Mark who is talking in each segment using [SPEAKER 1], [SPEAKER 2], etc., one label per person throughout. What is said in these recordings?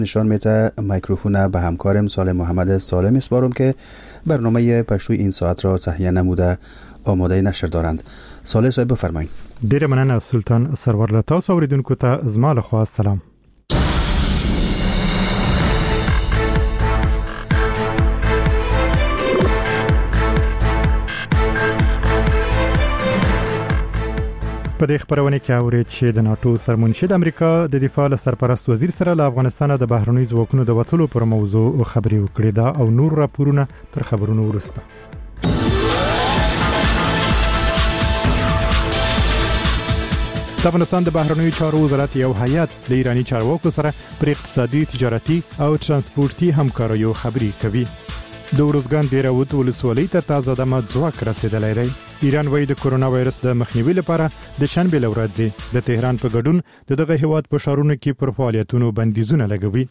[SPEAKER 1] نشان میده میکروفون به همکارم سالم محمد سالم اسپارم که برنامه پشتوی این ساعت را تهیه نموده آماده نشر دارند. صالح صاحب بفرمایید.
[SPEAKER 2] ډیره مننه سلطان سرور له تاسو اوریدونکو ته زما له خوا سلام. په دې خبرونه کې اوري چې د ناتو سرمنشد امریکا د دفاع له سرپرست وزیر سره له افغانستان د بهرنی ځواکونو د وټلو پر موضوع خبري وکړې ده او نور راپورونه تر خبرونو وروسته. د افغانستان د بهرنیو چارو وزارت یو هیئت د ایرانی چارواکو سره پر اقتصادي، تجارتي او ترانسپورتي همکاریو خبري کوي. د ورزګان د راوت ولسوالۍ ته تازه دمه ځواک رسیدلی دی. ایران وايي د کورونا وایرس د مخنیوي لپاره د شنبه لورځي د تهران په ګډون دغه هیواد په شهرونو کې پر فعالیتونو بندیزونه لګوي.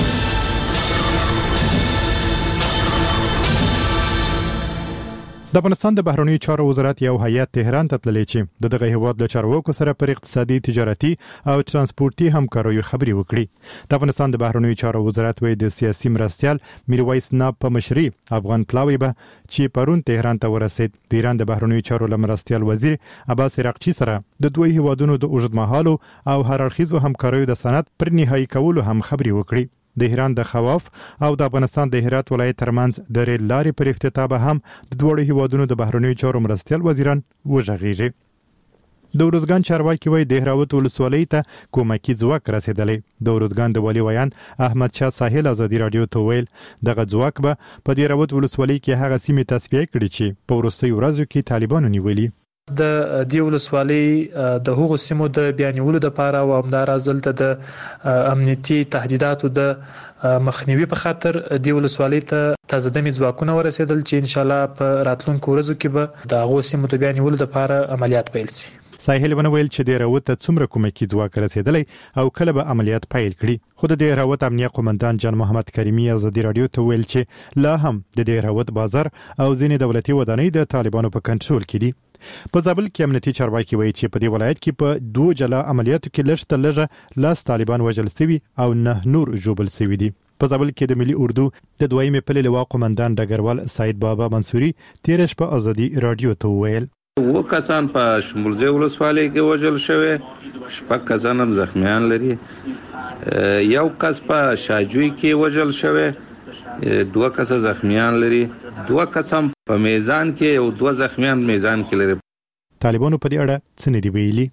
[SPEAKER 2] د افغانستان د بهرنیو چارو وزارت یو هیئت تهران ته تللی چې دغه هیواد له چارواکو سره پر اقتصادي، تجارتي او ترانسپورتي همکاریو خبري وکړي. د افغانستان د بهرنیو چارو وزارت وايي د سیاسي مرستيال میرویس ناب په مشري افغان پلاوی به چې پرون تهران ته ورسید. د ایران د بهرنیو چارو مرستيال وزیر عباس عراقچي سره د دوی هیوادونو د اوږدمهالو او هررخیزو همکاریو د سند پر نهایی کولو هم خبري وکړي. د ایران د خواف او د افغانستان د هرات ولایت ترمنځ د ریل لارې پر افتتاح به هم د دوه هیوادونو د بهرنیو چارو مرستيال وزیران وژغېږي. د ورزګان چارواکي وایي د هراوت ولسوالۍ ته کومکی ځواک رسیدلی. د ورزګان د والي ویان احمد شاه ساحل ازادي رادیو ته ویل دغه ځواک به په د هراوت ولسوالۍ کې هغه سیمې تصفیه کړي چې په وروستیو ورځو کې طالبانو نیولي.
[SPEAKER 3] د دې ولسوالۍ د هغو سیمو د بیانولو لپاره او همدارازل د امنیتي تهدیداتو د مخنیوي په خاطر د ولسوالۍ ته تازه دمي ځواکونه ورسېدل چې ان شاء الله په راتلونکو ورځو کې به د هغو سیمو د بیانولو لپاره عملیات پیل شي.
[SPEAKER 2] ساحل ونویل چې د راوت ته څومره کومکی ځواک رسیدلی او کله به عملیات پیل کړي. خو د راوت امنیه قومندان جان محمد کریمی ازادي رادیو ته ویل چې لا هم د راوت بازار او ځینې دولتي ودانۍ د طالبانو په کنټرول کې دي. په زابل کې امنیتي چارواکي وایي چې په دې ولایت کې په دوه جلا عملیاتو کې لږ لږه لاس طالبان وژل شوي او 9 نور ژوبل شوي دي. په زابل کې د ملي اردو د دویمې پلې لوا قومندان ډګروال سعید بابا منصوري تیر شپه ازادي رادیو ته ویل
[SPEAKER 4] و کسان په شمولزه ولسوالۍ کې وژل شوی، 6 کسان هم زخمیان لري. یو کس په شاجوی کې وژل شوی، 2 کس زخمیان لري. 2 کس هم په میزان کې او 2 زخمیان میزان کې لري.
[SPEAKER 2] طالبانو په دې اړه څه نه دی ویلي.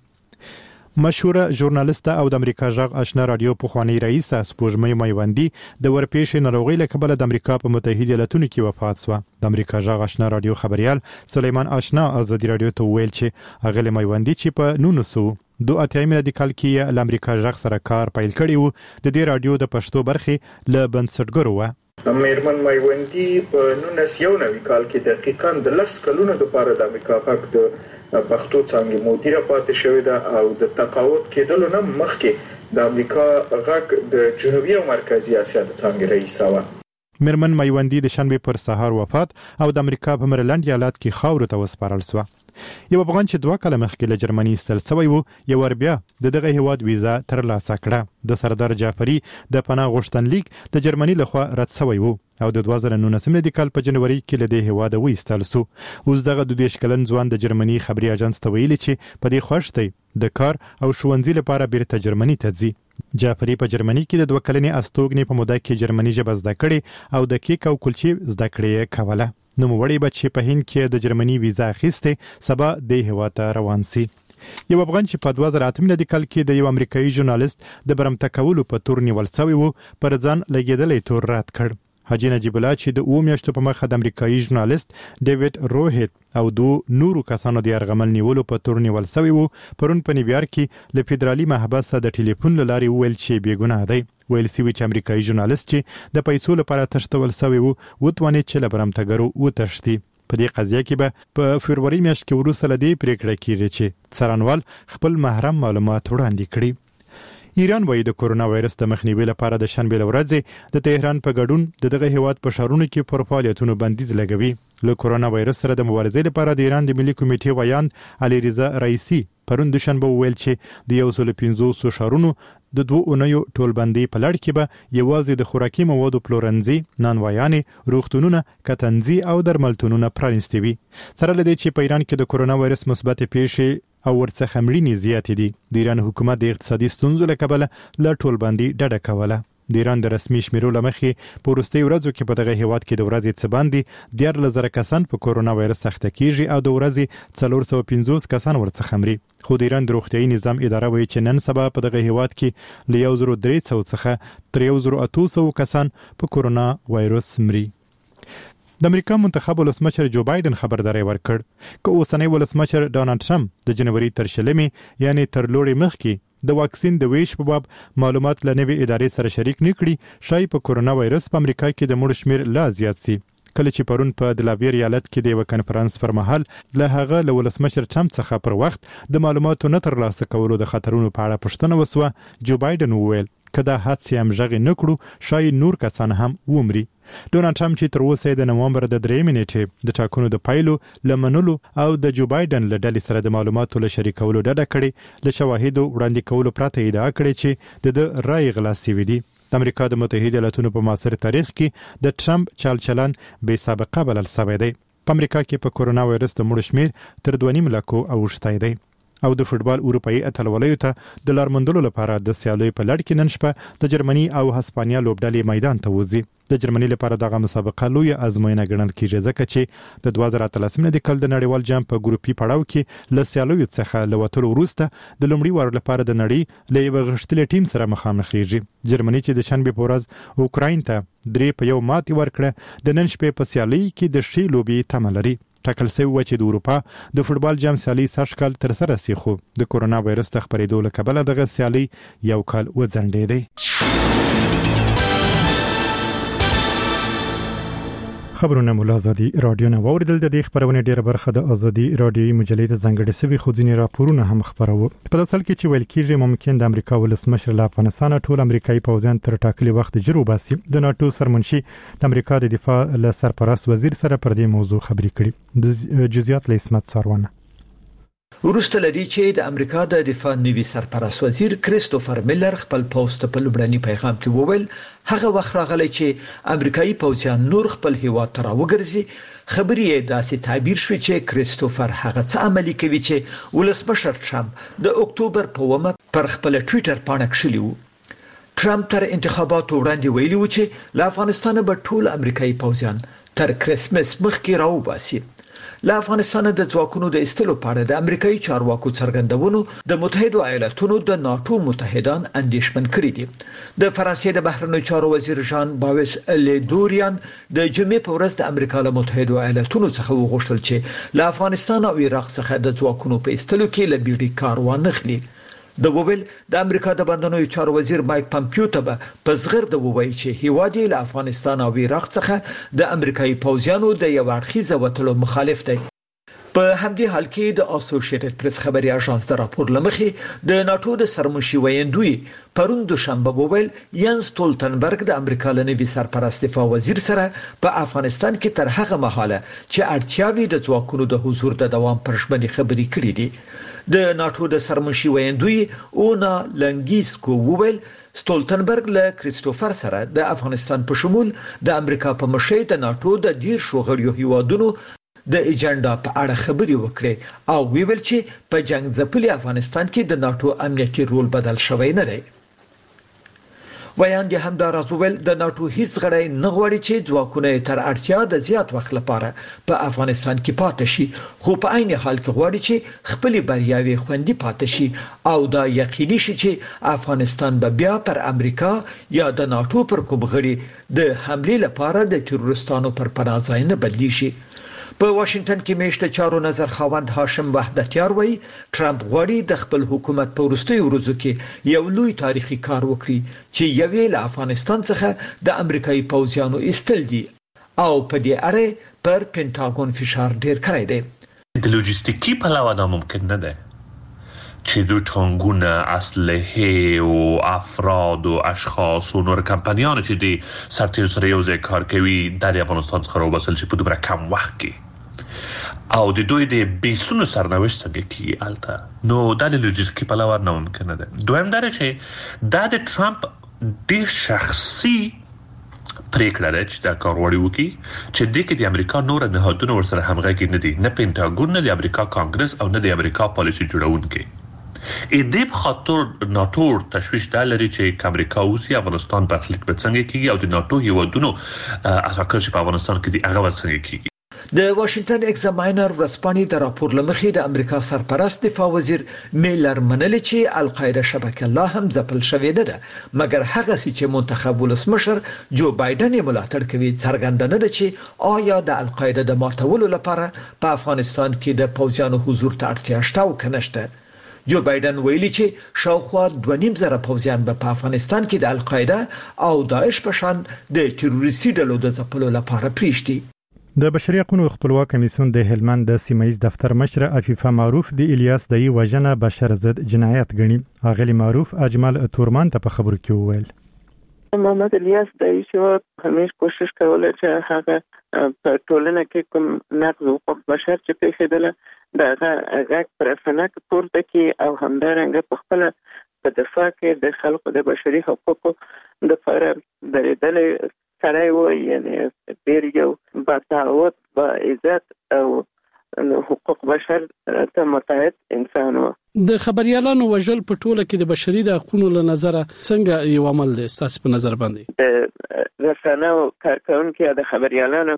[SPEAKER 2] مشهوره ژورنالیست او د امریکا جغ آشنا رادیو پخوانی رئیس سپوږمۍ میوندی د ورپېښې ناروغۍ له کبله د امریکا په متحده ایالاتونو کې وفات شو. د امریکا جغ آشنا رادیو خبريال سلیمان آشنا ازادي رادیو ته ویل چې هغه میوندی چې په 1982 میلادي کال کې ل امریکا جغ سره کار پیل کړی و د دې رادیو د پښتو برخې له بنسټګرو و.
[SPEAKER 5] میرمن میوندی په 1991 کال کې دقیقاً د 10 کلونو لپاره د امریکا غږ د پښتو څنګه مدیره پاتې شوې ده او د تقاعد کېدلو نه مخکې د امریکا غږ د جنوبي او مرکزی اسیا د څنګه رئیس و.
[SPEAKER 2] میرمن میوندی د شنبه پر سهار وفات او د امریکا په مریلند ایالت کې خاور ته وسپارل شو. یو افغان چې 2 کاله مخکې له جرمني استل شوی و یو بیا دغه هیواد ویزا ترلاسه کړه. د سردار جعفری د پناه غوښتنلیک د جرمني لخوا رد شوی و او د 2019 میلادي کال په جنوري کې له دې هیواد وېستل شو. اوس دغه 22 کلن ځوان د جرمني خبري اژانس ته ویلي چې په دې خوښتي د کار او ښوونځي لپاره بیرته جرمني ته ځي. جعفری په جرمني کې د 2 کلنې استوګنې په موده کې جرمني ژبه زده کړې او د کیک او کلچې زده کړې کوله. نو وړي بچي په هند کې د جرمني ویزا اخیسته سبا د هیواد روان سي. یو افغان چې په 2008 میلادي کال کې د یو امریکایي ژورنالیست د برمته کولو په تور نیول شوی و پر ځان لګیدلې تور رات کړ. حاجی نجیب الله چې د 2 میاشتو په مخه د امریکایي ژورنالیست ډیوډ روهیت او 2 نورو کسانو د یرغمل نیولو په تور نیول شوی و پرون په نیویارک کې له فدرالي محبس د ټلیفون لاري ویل چې بیګناه دی. ویل سوي چې امریکایي ژورنالیست چې د پیسو لپاره تښتول شوی و وتوانې چې له برمتګرو وتښتي. په دې قضیه کې به په فبرवरी میاشت کې وروسته لدی پریکړه کیږي چې څارنوال خپل محرم معلومات وړاندې کړي. ایران وايي د کورونا وایرس د مخنیوي لپاره د شنبه ورځې د تهران په ګډون دغه هیواد په شهرونو کې پر فعالیتونو بندیز لګوي. له کورونا وایرس سره د مبارزې لپاره د ایران د ملي کمیټې ویان علي رضا رئیسی پرون د شنبه ویل چې د 150 شهرونو د 2 اونیو ټولبندي په لړ کې به یوازې د خوراکي موادو پلورنځي، نانوایانې، روغتونونه، کتنځي او درملتونونه پرانیستي وي. سره له دې چې په ایران کې د کرونا وایرس مثبت پیښې او ورڅخه مړینې زیاتې دي، د ایران حکومت د اقتصادي ستونزو له کبله له ټولبندي ډډه کوله. د ایران د رسمي شمیرو له مخې په وروستیو ورځو کې په دغه هیواد کې د ورځې څه باندې 14,000 کسان په کرونا وایرس اخته کیږي او د ورځې 450 کسان ورڅخه مري. خو د ایران د روغتیايي نظام اداره وایي چې نن سبا په دغه هیواد کې له 1300 څخه تر 1800 کسان په کرونا وایرس مري. د امریکا منتخب ولسمشر جو بایدن خبرداري ورکړ چې اوسنی ولسمشر ډونالد ټرمپ د جنوري تر 20 یعنی تر لوړې مخکې د واکسین د ویش په باب معلومات له نوې ادارې سره شریک نکړي، شای په کرونا وایرس په امریکا کې د مړو شمیر لا زیات سي. کله چې پرون په دلاویر ایالت کې د یو کنفرانس پر مهال له هغه له ولسمشر ټرمپ څخه پر وخت د معلوماتو نه ترلاسه کولو د خطرونو په اړه پوښتنه وسوه، جو بایدن وویل که دا حادثه هم ژغې نه کړو شاید نور کسان هم ومري. ډونالد ټرمپ چې تر اوسه د نومبر د 3 نیټې د ټاکنو د پایلو لمنلو او د جو بایدن له ډلې سره د معلوماتو له شریکولو ډډه کړې، له شواهدو وړاندې کولو پرته ادعا کړې چې د رای غلا شوی دی. د امریکا د متحده ایالاتونو په معاصر تاریخ کې د ټرمپ چلچلن بې سابقه بلل شوی دی. په امریکا کې په کرونا وایرس د مړو شمیر تر 2.5 لکو اوښتی دی. او د فوتبال اروپאי اتلولیو ته د لارمندلو لپاره د سیالیو په لړ کې نن شپه د جرمني او هسپانیا لوبډلې میدان ته وځي. د جرمني لپاره دغه مسابقه لوی ازموینه ګڼل کیږي ځکه چې د 2013 د کال د نړیوال جام په ګروپي پړاو کې له سیالیو څخه لوتلو وروسته د لومړي وار لپاره د نړۍ له یو غښتلي ټیم سره مخامخ کیږي. جرمني چې د شنبه په ورځ اوکراین ته 3-1 ماتې ورکړه، د نن شپې په سیالي کې د شي لوبي تمه لري. ټاکل شوی و چې د اروپا د فوتبال جام سیالي سږکال تر سره سي، خو د کرونا وایرس د خپرېدو له کبله دغه سیالي یو کال وځنډېدی. خبرونه مولا ازادي رادیو نه واوریدل. د دې خبرونه ډیره برخه د ازادي رادیوي مجلې ته ځانګړې سوي خو ځینې راپورونه هم خبرو. په اصل کې چې ویل کېږي ممکن د امریکا ولسمشر له افغانستان ټول امریکایي پوځیان تر ټاکلي وخت جرو باسي. د ناتو سرمنشي د امریکا د دفاع له سرپرست وزیر سره پر دې موضوع خبرې کړي. د جزئیات له اسمت ساروانه
[SPEAKER 6] ورسته لدی چې د امریکا د دفاع نوي سرپرست وزیر کریستوفر میلر خپل پوسټ په لومړني پیغام کې وویل هغه وخت راغلی چې امریکایي پوځیان نور خپل هیواد ته راوګرځي. خبرې یې داسې تعبیر شوې چې کریستوفر هغه څه عملي کوي چې ولسمشر ټرمپ د اکتوبر په 1 پر خپل ټوئیټر باندې کړی و. ټرمپ تر انتخاباتو وړاندې ویلي و چې له افغانستان به ټول امریکایي پوځیان تر کرسمس مخکې راوباسي. له افغانستان د ځواکونو د استلو په اړه د امریکایي چارواکو څرګندونو د متحده ایالاتونو د ناتو متحدان اندېښمن کړي دي. د فرانسې د بهرنیو چارو وزیر ژان باوس لیدوریان د جمعې په ورځ د امریکا له متحده ایالاتونو څخه وغوښتل چې له افغانستان او عراق څخه د ځواکونو په استلو کې له بیړۍ کار وانخلي. د وویل د امریکا د بهرنیو چارو وزیر مایک پامپیو ته په صغر د وویل چې هیواد له افغانستان او عراق څخه د امریکایي پوځیانو د یو اړخیزه وټلو مخالف دی. په همدې حال کې د اسوسییټډ پریس خبري اژانس د راپور لمخې د ناتو د سرمنشي ویندوی پرون دوشنبه وویل ینز ستولتنبرګ د امریکا له نوي سرپرست دفاع وزیر سره په افغانستان کې تر هغه مهاله چې اړتیاوي د ځواکونو د حضور د دوام پر ژمنې خبري کړې دي. د ناتو د سرمنشي ویندوی اونا لنګیسکو وویل ستولتنبرګ له کریستوفر سره د افغانستان په شمول د امریکا په مشرۍ د ناتو د ډیر شوغړیو هیوادونو د ایجنډا په اړه خبري وکړي او ویل چې په جنگ ځپلي افغانستان کې د ناتو امنیتي رول بدل شوی نه دی. ویاندې همدار ازول د ناتو هیڅ غړی نه غواړي چې ځواکونه تر اړتیا د زیات وخت لپاره په افغانستان کې پاتې شي، خو په عین حال کې غواړي چې خپل بریاوي خوندي پاتې شي او دا یقیني شي چې افغانستان به بیا پر امریکا یا د ناتو پر کوم غړي د حمله لپاره د تروریستانو پر پناه ځای نه بدلی شي. په واشنگټن کې میشته چارو نظر خاوند هاشم وحدتیار وایي ټرمپ غواړي د خپل حکومت په وروستیو ورځو کې یو لوی تاریخي کار وکړي چې یوې له افغانستان څخه د امریکایي پوځیانو ایستل دي او په دې اړه پر پینټاګون فشار ډیر کړی دی.
[SPEAKER 7] د لوجستیکي پلوه دا ممکن نه ده چې دو ټانګونه اسلحه او افراد او اشخاص او نور کمپنیان چې د سرتیرو سره یو ځای کار کوي د افغانستان څخه راوباسل شي په دومره کم وخت کې. او د دوی د بیسونو سرنوشت څنګه کیږي البته نو دا د لوجستیکي پلوه نه ممکنه ده. دویم دا چې دا د ټرمپ د شخصي پریکړه ده چې دا کار وړي وکي چې د کې د امریکا نور نهادونه ورسره همغږي نه دي، نه پینټاګون، نه د امریکا کانګرس او نه د امریکا پالیسي جوړونکي. دې په خاطر ناتو تشویش دا لري چې امریکا اوسي افغانستان برخلیک به څنګه کیږي او د ناتو هیوادونو اساسا چې په افغانستان کې د هغه څنګه کیږي.
[SPEAKER 6] د واشنگټن ایگزاماینر ورځپاڼې د راپور لمخې د امریکا سرپرست دفاع وزیر میلر منل چې القاعده شبکه لا هم ځپل شوې نه ده، مګر هغه چې منتخب ولسمشر جو بایدن یې ملاتړ کوي څرګنده نه ده چې آیا د القاعده د ماتولو لپاره په افغانستان کې د پوځیانو حضور ته اړتیا شته او کنه شته. جو بایدن ویلي چې شاوخوا 2.5 پوځیان په افغانستان کې د القاعده او داعش په شان د تروریستي ډلو د ځپلو لپاره پریشتي.
[SPEAKER 2] د بشري حقوقو خپلواک کمیسیون د هلمند د سیمایي دفتر مشر عفیفه معروف د الیاس دای وژنه بشر ضد جنایت غني. اغلی معروف اجمل تورمان ته په خبرو کې وویل
[SPEAKER 8] محمد الیاس دای چې همیش کوشش کوله چې هغه په ټولنه کې کوم نقض حقوق بشر چې پیښیدل دغه غږ پر فنک پورته کې او همدارنګه په خپل په دفاع کې د خلکو د بشري حقوقو د لپاره درېدل سره وي، یعنی ډېر یو باتاوت با عزت او حقوق بشر ته متعهد انسان و.
[SPEAKER 9] د خبريالانو وژل په ټوله کې د بشري حقوقو له نظره څنګه یو عمل دی اساس په نظر باندې؟
[SPEAKER 8] د رسنیو کارکونکو د خبريالانو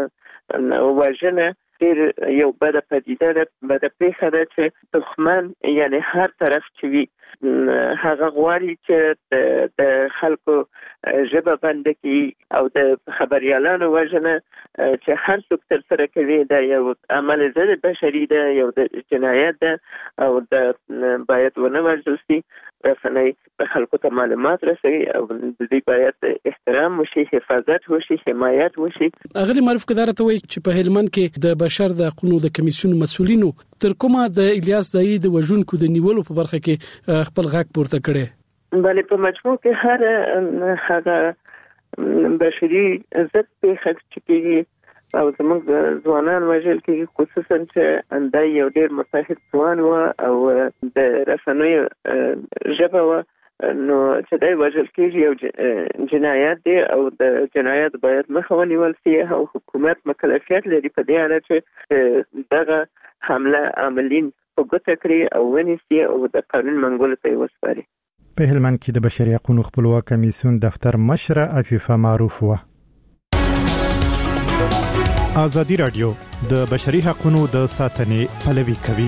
[SPEAKER 8] وژنه ډېر یو بده پدیده ده، بده پیښه ده چې دښمن یعنی هر طرف چې وي هغه غواړي چې د خلکو ژبه بند کړي او د خبريالانو وژنه چې هر څوک تر سره کوي دا یو عمل ضد بشري ده، یو د جنایت ده او د باید ونه وژل شي. رسنۍ په خلکو ته معلومات رسوي او د دې باید احترام وشي، حفاظت وشي، حمایت وشي.
[SPEAKER 9] اغلی معروف کدارته وایي چې په هلمند کې د بشر د حقوقو د کمیسیون مسؤلینو تر کومه د الیاس دای د وژونکو د نیولو په برخه کې خپل غږ پورته کړي.
[SPEAKER 8] بلې په مجموع کې هغه بشري ضد پیښه چې کېږي او زموږ ځوانان وژل کېږي، خصوصا چې اندای یو ډېر متحد ځوان و او د رسنیو ژبه و، نو چې دای وژل کېږي یو جنایت دی او د جنایت باید مخه ونیول شي او حکومت مکلفیت لري په دې اړه چې دغه حمله عاملین په ګوته کړي او ونیسي او د قانون منګولو ته وسپاري.
[SPEAKER 2] په هلمند کې د بشري حقوقو خپلواک کمیسیون دفتر مشر عفیفه معروف و. آزادی رادیو د بشري حقوقو د ساتنې پلوي کوي.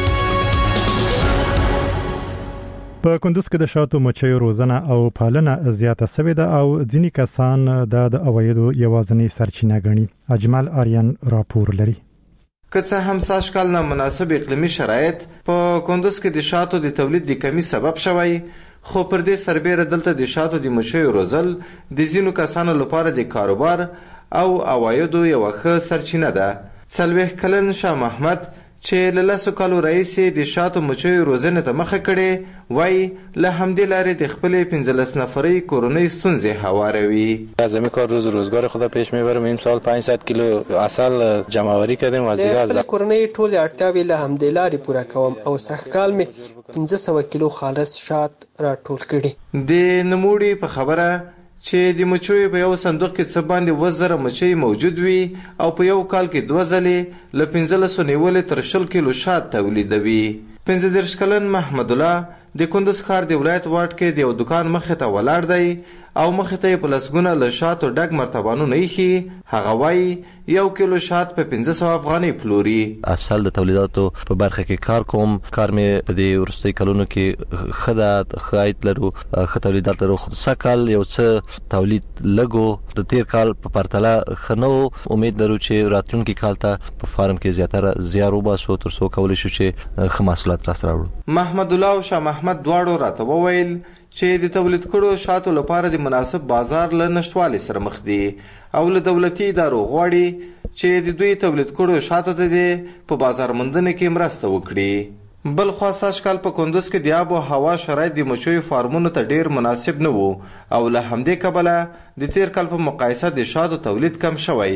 [SPEAKER 2] په کندوز کې د شاتو مچیو روزنه او پالنه زیاته شوې ده او ځینې کسان د عوایدو یوازینی سرچینه ګڼي. اجمل آریان راپور لري.
[SPEAKER 10] که څه هم سږکال نامناسب اقلیمي شرایط په کندوز کې د شاتو د تولید د کمی سبب شوی، خو پر دې سربېره دلته د شاتو د مچیو روزل د ځینو کسانو لپاره د کاروبار او عوایدو یو ښه سرچینه ده. 40 کلن شاه محمد چې له 10 کالو راهیسې د شاتو مچیو روزنې ته مخه کړې وای، له همدې لارې د خپلې 15 نفرې کورنۍ ستونزې هواروي.
[SPEAKER 11] از همین کار روزگار خدا پیش میبرم. این سال 500 کیلو عسل جمع آوری کردیم از دیگه.
[SPEAKER 12] خپل کورنۍ ټول اړتیاوې له همدې لارې پوره کوم او سږکال مې 1500 کیلو خالص شات را ټول کړي.
[SPEAKER 10] د نموړي په خبره چې د مچیو په یو صندوق کې څه باندې 1000 مچۍ موجود وي او په یو کال کې 2 ځلې له 1500 نیولې تر 100 کیلو شات تولیدوي. 15 کلن محمد الله د کندوز ښار د ولایت واټ کې د یو دکان مخې ته ولاړ دی او مخې ته په لسګونه له شاتو ډک مرتبانونه ایښي. هغه وایي 1 کیلو شات په 1500 افغانۍ پلوري.
[SPEAKER 13] اصل د تولیداتو په برخه کې کار کوم. کار مې په دې ورستۍ کلونو کې ښه عاید لرو، ښه تولیدات لرو. خو سږکال یو څه تولید لږو د تیر کال په پرتله ښه نه و. امید لرو چې راتلونکي کال ته په فارم کې زیاتره زیار وباسو تر څو کولی شو چې ښه محصولات راسره راوړو.
[SPEAKER 10] محمد الله او شاه محمد دواړو راته وویل چې د تولید کړو شاتو لپاره د مناسب بازار له نشټوالي سره مخ دي او له دولتي ادارو غواړي چې د دوی تولید کړو شاتو ته په بازار موندنه کې مرسته وکړي. بل خو سږکال په کندوز کې د آب او هوا شرایط د مچیو فارمونو ته ډیر مناسب نه وو او له همدې کبله د تیر کال په مقایسه د شاتو تولید کم شوی.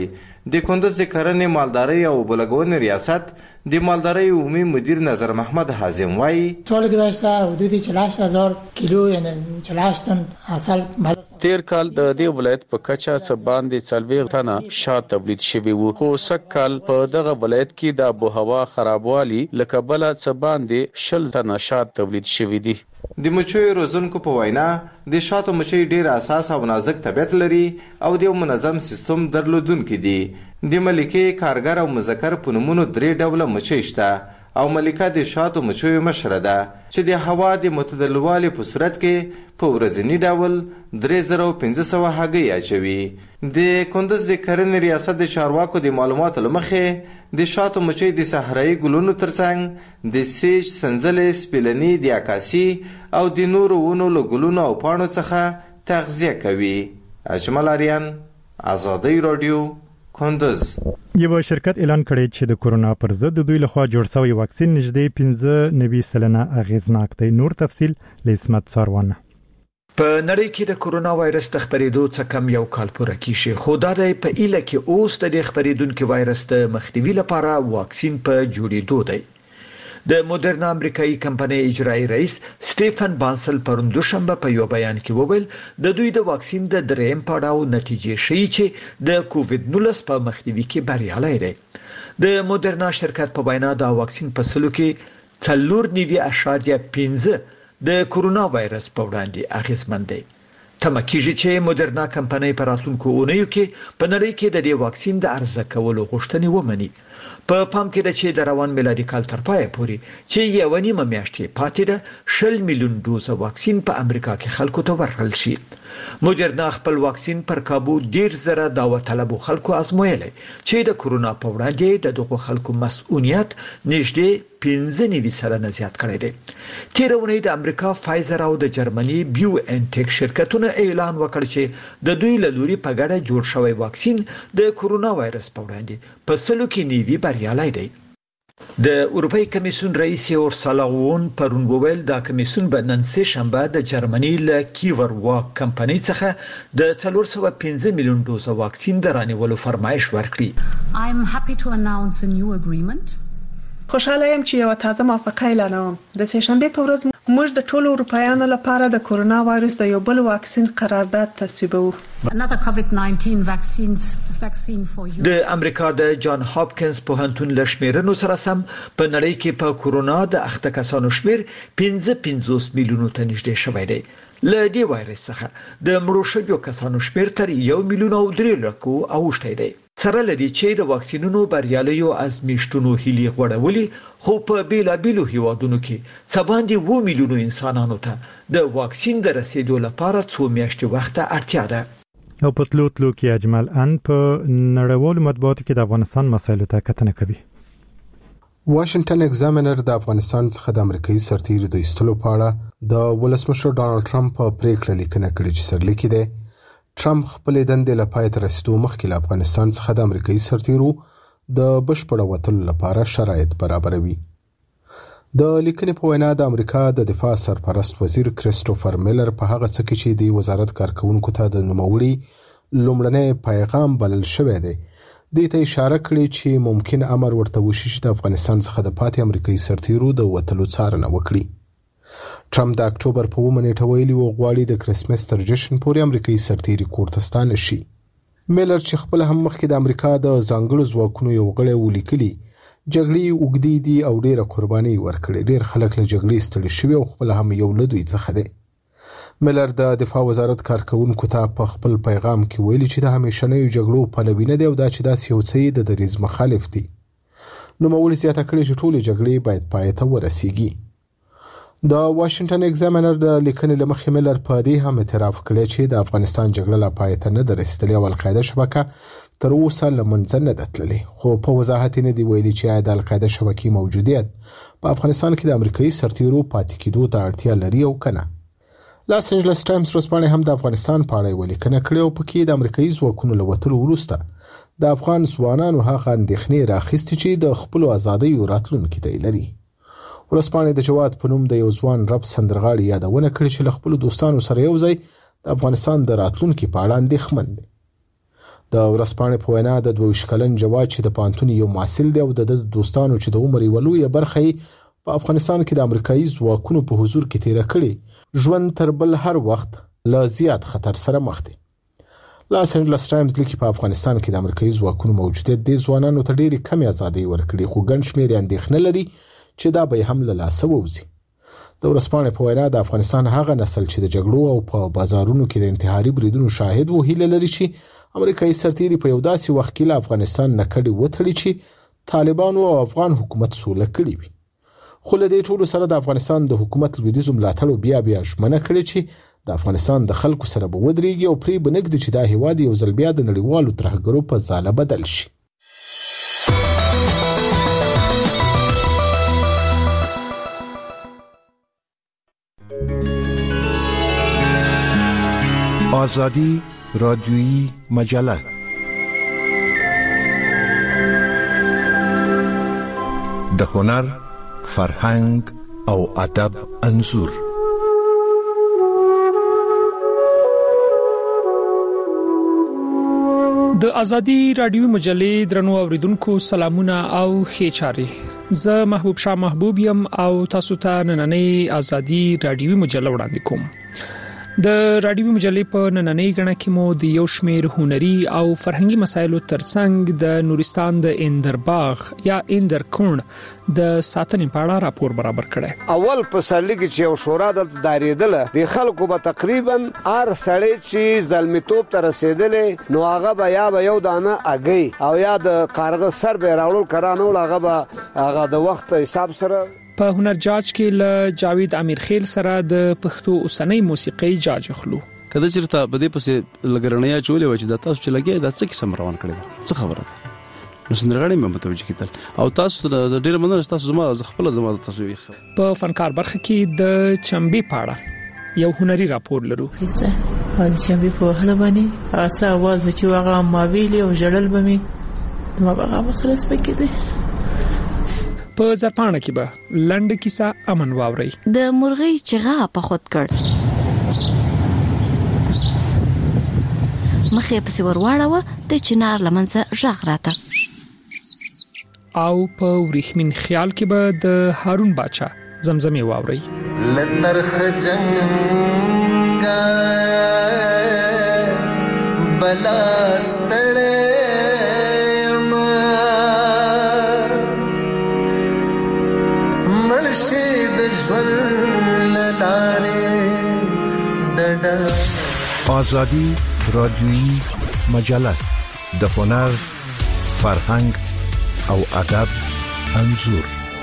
[SPEAKER 10] د کندز د کرنې مالدارۍ او بلګونې ریاست د مالدارۍ عمومي مدیر نظر محمد حازم وایي
[SPEAKER 14] سال گذشته حدود 48000 کیلو یعنی 48 تن حاصل
[SPEAKER 15] تیر کال د دې ولایت په کچا څه باندې 40 تنه شات تولید شوی وو خو سږ کال په دغه ولایت کې د آب و هوا خرابوالي لکه بل څه باندې 20 تنه شات تولید شوی دي
[SPEAKER 10] د مچیو روزونکو په وینا د شاتو مچۍ ډیر اساس او نازک طبیعت لري او د منظم سیستم درلودونکي دي د ملکه کارګر او مذکر په نومونو 3 ډوله مچۍ شته او ملکه د شاتو مچیو مشره ده چې د هوا د متدلوالي په صورت کې په ورځنی ډول 3500 هګۍ اچوي د کندز د کرنې ریاست د چارواکو د معلوماتو لمخې د شاتو مچۍ د صحرایي ګلونو ترڅنګ د سیج سنځلې سپلنی د عکاسي او د نورو ونو له ګلونو او پاڼو څخه تغذیه کوي. اجمل اریان، آزادی رادیو، کندز.
[SPEAKER 2] یو شرکت اعلان کړی چې د کورونا پر ضد د دوی لخوا جوړ شوی واکسین نږدې 95% اغیزناک دی. نور تفصیل له اسمت ساروان.
[SPEAKER 6] په نړۍ کې د کورونا وایرس د خپرېدو څخه کم یو کال پوره کیږي خو دا د په ایله کې اوس د خپرېدونکو وایرس د مخنیوي لپاره واکسین په جوړېدو دی. د مدرنا امریکایي کمپنۍ اجرایی رئیس سټیفن بانسل پرون دوشنبه په یو بیان کې وویل د دوی د واکسین د دریم پړاو نتیجې ښیي چې د کووډ 19 په مخنیوي کې بریالی دی. د مدرنا شرکت په وینا دا واکسین په سلو کې 4.5 د کورونا وایرس په وړاندې اغیزمن دی. تمه کیږي چې مدرنا کمپنۍ په راتلونکو اونیو کې په نړۍ کې د دې واکسین د عرضه کولو غوښتنې ومني. په پام کې ده چې د روان میلادي کال تر پایه پورې چې یو نیمه میاشتې پاتې ده 10 میلیون دوزه واکسین په امریکا کې خلکو ته ورکړل شي. مدرنا خپل واکسین پر کابو ډیر زره دعوت طلبو خلکو ازمویلی چې د کورونا په وړاندې د دغه خلکو مسؤلیت نږدې 15% زیات کړی دی. تیرونی د امریکا فایزر او د جرمني بیو انټیک شرکتونه اعلان وکړ چې د دوی له لوري په ګډه جوړ شوی واکسین د کورونا وایرس په وړاندې په سلو کې نیوي بریالی دی. د اروپאי کمیسیون رئیس اورسولا وون پرون وویل دا کمیسیون به نن سه شنبه د جرمني له کیور واک کمپنۍ څخه د 415 میلیون دوزه واکسین درانیولو فرمایش ورکړي.
[SPEAKER 16] I'm happy to announce a new agreement.
[SPEAKER 17] خوشاله یم چې یو تازه موافقه اعلانوم. د سه شنبه په ورځ موږ د ټولو اروپایانو لپاره د کورونا وایرس د یو بل واکسین قرارداد تصویبوو.
[SPEAKER 16] Another COVID-19 vaccine for you.
[SPEAKER 6] د امریکا د جان هاپکینز پوهنتون له شمیرنو سره سم په نړۍ کې په کورونا د اخته کسانو شمیر 55 میلیونو ته نږدې شوی دی. له دې وایرس څخه د مړو شویو کسانو شمیر تر 1 میلیون او 3 لکو اوښتی دی. سره لدی چې د واکسینونو بریالیو ازمیشتونو هیلي غوړولې خو په بیلابیلو هیوادونو کې څه باندې 2 میلیونو انسانانو ته د واکسین د رسیدو لپاره 2 میاشتې وخت اړتیا ده.
[SPEAKER 2] او په تلو کې اجمل ان په نړیوالو مطبوعاتو کې د افغانستان مسایلو ته کتنه کوي.
[SPEAKER 18] واشنگټن ایگزامینر د افغانستان څخه د امریکایي سرتیرو د ایستلو په اړه د ولسمشر ډانلډ ټرمپ په پریکړه لیکنه کړې چې سرلیکي ده ټرمپ خپل دندې لپاره تر رسیدو مخکې له افغانستان څخه د امریکایي سرتیرو د بشپړ وتلو لپاره شرایط برابروي. د لیکنې په وینا د امریکا د دفاع سرپرست وزیر کریستوفر میلر په هغه څه کې چې د وزارت کارکونکو ته د نوموړي لومړنی پیغام بلل شوی دی دې ته اشاره کړې چې ممکن امر ورته وشي چې د افغانستان څخه د پاتې امریکایي سرتیرو د وتلو څارنه وکړي. ټرمپ د اکتوبر په 9 نیټه ویلي و غواړي د کرسمس تر جشن پورې امریکایي سرتیري کور ته ستانه شي. میلر چې خپل هم مخکې د امریکا د ځانګړو ځواکونو یو غړی ولیکلي جګړې اوږدې دي او ډېره قرباني ورکړې. ډېر خلک له جګړې ستړي شوي او خپل هم یو له دوی څخه دی. میلر د دفاع وزارت کارکونکو ته په خپل پیغام کې ویلي چې د همیشنیو جګړو پلوي نه دی او دا چې داسې یو څه د دریځ مخالف دي. نوموړي زیاته کړې چې ټولې جګړې باید پای ته ورسیږي. د واشنگټن ایگزامینر د لیکنې له مخې میلر په دې هم اعتراف کړی چې د افغانستان جګړه لا پای ته نه ده رسېدلې او القاعده شبکه تر اوسه له منځه نه ده تللې. خو په وضاحت نه دی ویلي چې آیا د القاعده شبکې موجودیت په افغانستان کې د امریکایي سرتیرو پاتې کېدو ته اړتیا لري او که نه. لاس انجلس ټایمز ورځپاڼې هم د افغانستان په اړه یوه لیکنه کړې او پکې د امریکایي ځواکونو له وتلو وروسته د افغان ځوانانو هغه اندېښنې راخیستې چې د خپلو ازادیو راتلونکي ته یې لري. ورځپاڼې د جواد په نوم د یو ځوان رپ سندرغاړي یادونه کړې چې له خپلو دوستانو سره یو ځای د افغانستان د راتلونکي په اړه اندېښمن دی. د ورسپانې په وینا د 22 کلن جواد چې د پانتون یو محصل دی او د دوستانو چې د عمر ولوي برخه په افغانستان کې د امریکایي ځواکونو په حضور کې تیر کړي ژوند تر بل هر وخت لا زیات خطر سره مخ دی. لاس انجلس ټایمز لیکي په افغانستان کې د امریکایي ځواکونو موجودیت د ځوانانو ته ډېری کم ازادي ورکړي خو ګڼ شمېر اندېښنه لري چې دا به هم له لاسه ووځي. د ورسپانې په وینا د افغانستان هغه نسل چې د جګړو او په بازارونو کې د انتحاري بریدونو شاهد وو هیله لري چې امریکایي سرتیري په یو داسې وخت کې له افغانستان نه کډي وتړي چې طالبانو او افغان حکومت سوله کړي وي. خو له دې ټولو سره د افغانستان د حکومت لویدیځ ملاتړ بیا ژمنه کړې چې د افغانستان د خلکو سره به ودرېږي او پرې بنګدي چې دا هیواد یو ځل بیا د نړیوالو ترهګرو په ځاله بدل شي.
[SPEAKER 19] آزادی رادیویی مجله د هنر، فرهنګ او ادب انځور.
[SPEAKER 20] د ازادي رادیویي مجلې درنو اوریدونکو سلامونه او ښه چاري. زه محبوب شاه محبوب یم او تاسو ته نننۍ ازادي رادیویي مجله وړاندې کوم. د رادیوي مجلې په نننۍ غړنه کې مو د یو شمېر هنري او فرهنګي مسایلو ترڅنګ د نورستان د اندرباغ یا اندرکون د ساتنې په اړه راپور برابر کړی.
[SPEAKER 21] اول په سرلی کې چې یو شورا د دایریدله د خلکو به تقریبا ار سړی چې ظلمتوب ته رسیدلې نو هغه به یا به یو دانه اگې او یا د کارغه سر به راوړل کرانو هغه به هغه د وخت حساب سره.
[SPEAKER 20] په هنر جاج کې ل جاوید امیر خیل سره د پښتو اوسنۍ موسیقي جاج خلو.
[SPEAKER 22] کله چې ته بده پسې لګرنیا چولې و چې د تاسو چې لګي د څه قسم روان کړی څه خبره ده نو سندرغاړي مې متوجه کیدل او تاسو د ډېر مننه تاسو زما خپل زما تاسو
[SPEAKER 20] په فنکار برخه کې د چمبي پاړه یو هنري راپور لرو.
[SPEAKER 23] د چمبي په هله باندې هغه आवाज چې هغه ماویلی او جړل بمي ما هغه مسله سپکې دي.
[SPEAKER 20] په زرپانه کې به لنډ کیسه امن واوري.
[SPEAKER 24] د مرغۍ چغا په خود کړ مخې په سور واړه د چنار لمنځه ژغ راته
[SPEAKER 20] او په ورېښمین خیال کې به د هارون باچا زمزمې واوري.
[SPEAKER 25] لترخ جنگ بلاستړ
[SPEAKER 19] آزادی رادیویی مجله د هنر، فرهنګ او ادب انځور.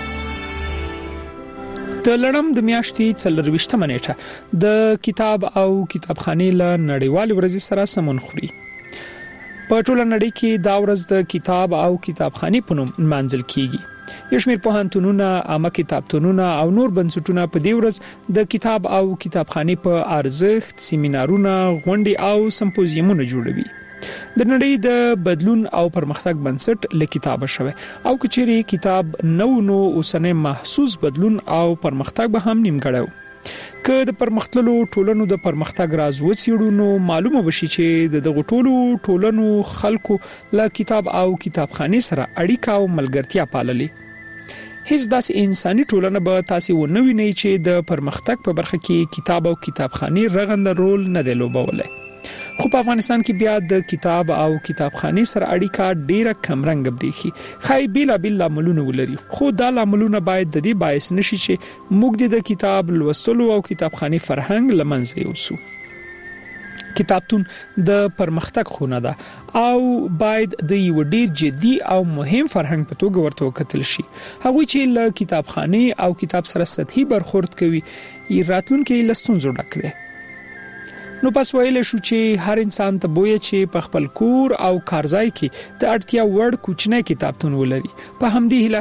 [SPEAKER 20] د لړم د میاشتې 24 نیټه د کتاب او کتابخانې له نړیوال ورځ سره سمون خوري. په ټوله نړۍ کې دا ورځ د کتاب او کتابخانې په نوم منځل کیږي. یو شمېر پوهنتونونه، عامه کتابتونونه او نور بنسټونه په دې ورځ د کتاب او کتابخانې په ارزښت سیمینارونه، غونډې او سمپوزیمونه جوړوي. د نړۍ د بدلون او پرمختګ بنسټ له کتابه شوی او کچېری کتاب نو اوسنۍ محسوس بدلون او پرمختګ به هم نیمګړی. که د پرمختللو ټولنو د پرمختګ راز وڅېړو نو معلومه بشي چې دغه ټولنو خلکو له کتاب او کتابخانې سره اړیکه او ملګرتیا پاللې. هیڅ داسې انساني ټولنه به تاسو ونه وینئ چې د پرمختګ په برخه کې کتاب او کتابخانې رغنده رول نه دی لوبولی. خو په افغانستان کې بیا د کتاب او کتابخانې سره اړیکه ډیره کمرنګ بریخي. خای بیل لاملونه ولري خو دا لاملونه باید د دې باعث نشي چې موږ د کتاب لوستلو او کتابخانې فرهنګ لمنځه یوسو. کتابتون د پرمختګ خونه ده او باید د یو ډیر جدي او مهم فرهنګ په توګه ورته وکتل شي. هغه چې له کتابخانې او کتاب سره سطحي برخورد کوي راتلونکي لستونزو ډک دي. نو پس ویل شو چې هر انسان ته بویا چې په خپل کور او کارځای کې د اړتیا وړ کوچنی کتابتون ولري. په همدې هیله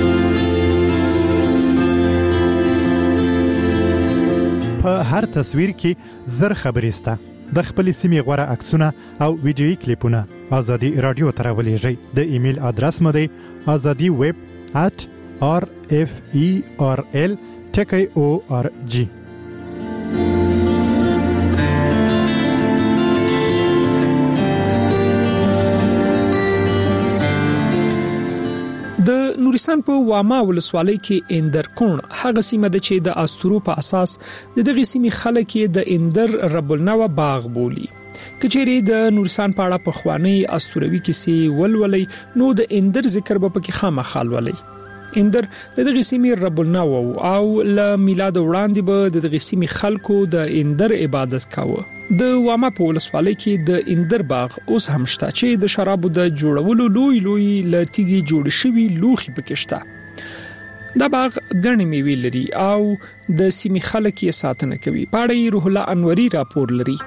[SPEAKER 2] په هر تصویر کې زر خبرې سته. د خپل سیمې غوړه عکسونه او ویډیويي کلیپونه ازادي رادیو ته راولېږئ. د ایمیل ادرس مو دی azadi@rferl.org.
[SPEAKER 20] نورستان په واما ولسوالۍ کې اندرکون هغه سیمه ده چې د استورو په اساس د دغه سیمې خلک د اندر رب النوى باغ بولی. کچېری د نورستان په اړه په خوانی استوروي کیسې ولولي نو د اندر ذکر به پکې خامخال ولي. اندر د دغه سیمې رب النوى او ل میلاد وړاندې به د دغه سیمې خلکو د اندر عبادت کاوه. د واما په ولسوالۍ کې د اندر باغ اوس هم شته چې د شرابو د جوړولو لوی لتیږي جوړ شوی لوخي پکې شته. دا باغ ګڼې میوې لري او د سیمې خلک یې ساتنه کوي. پاړې روح الله انوري راپور لري.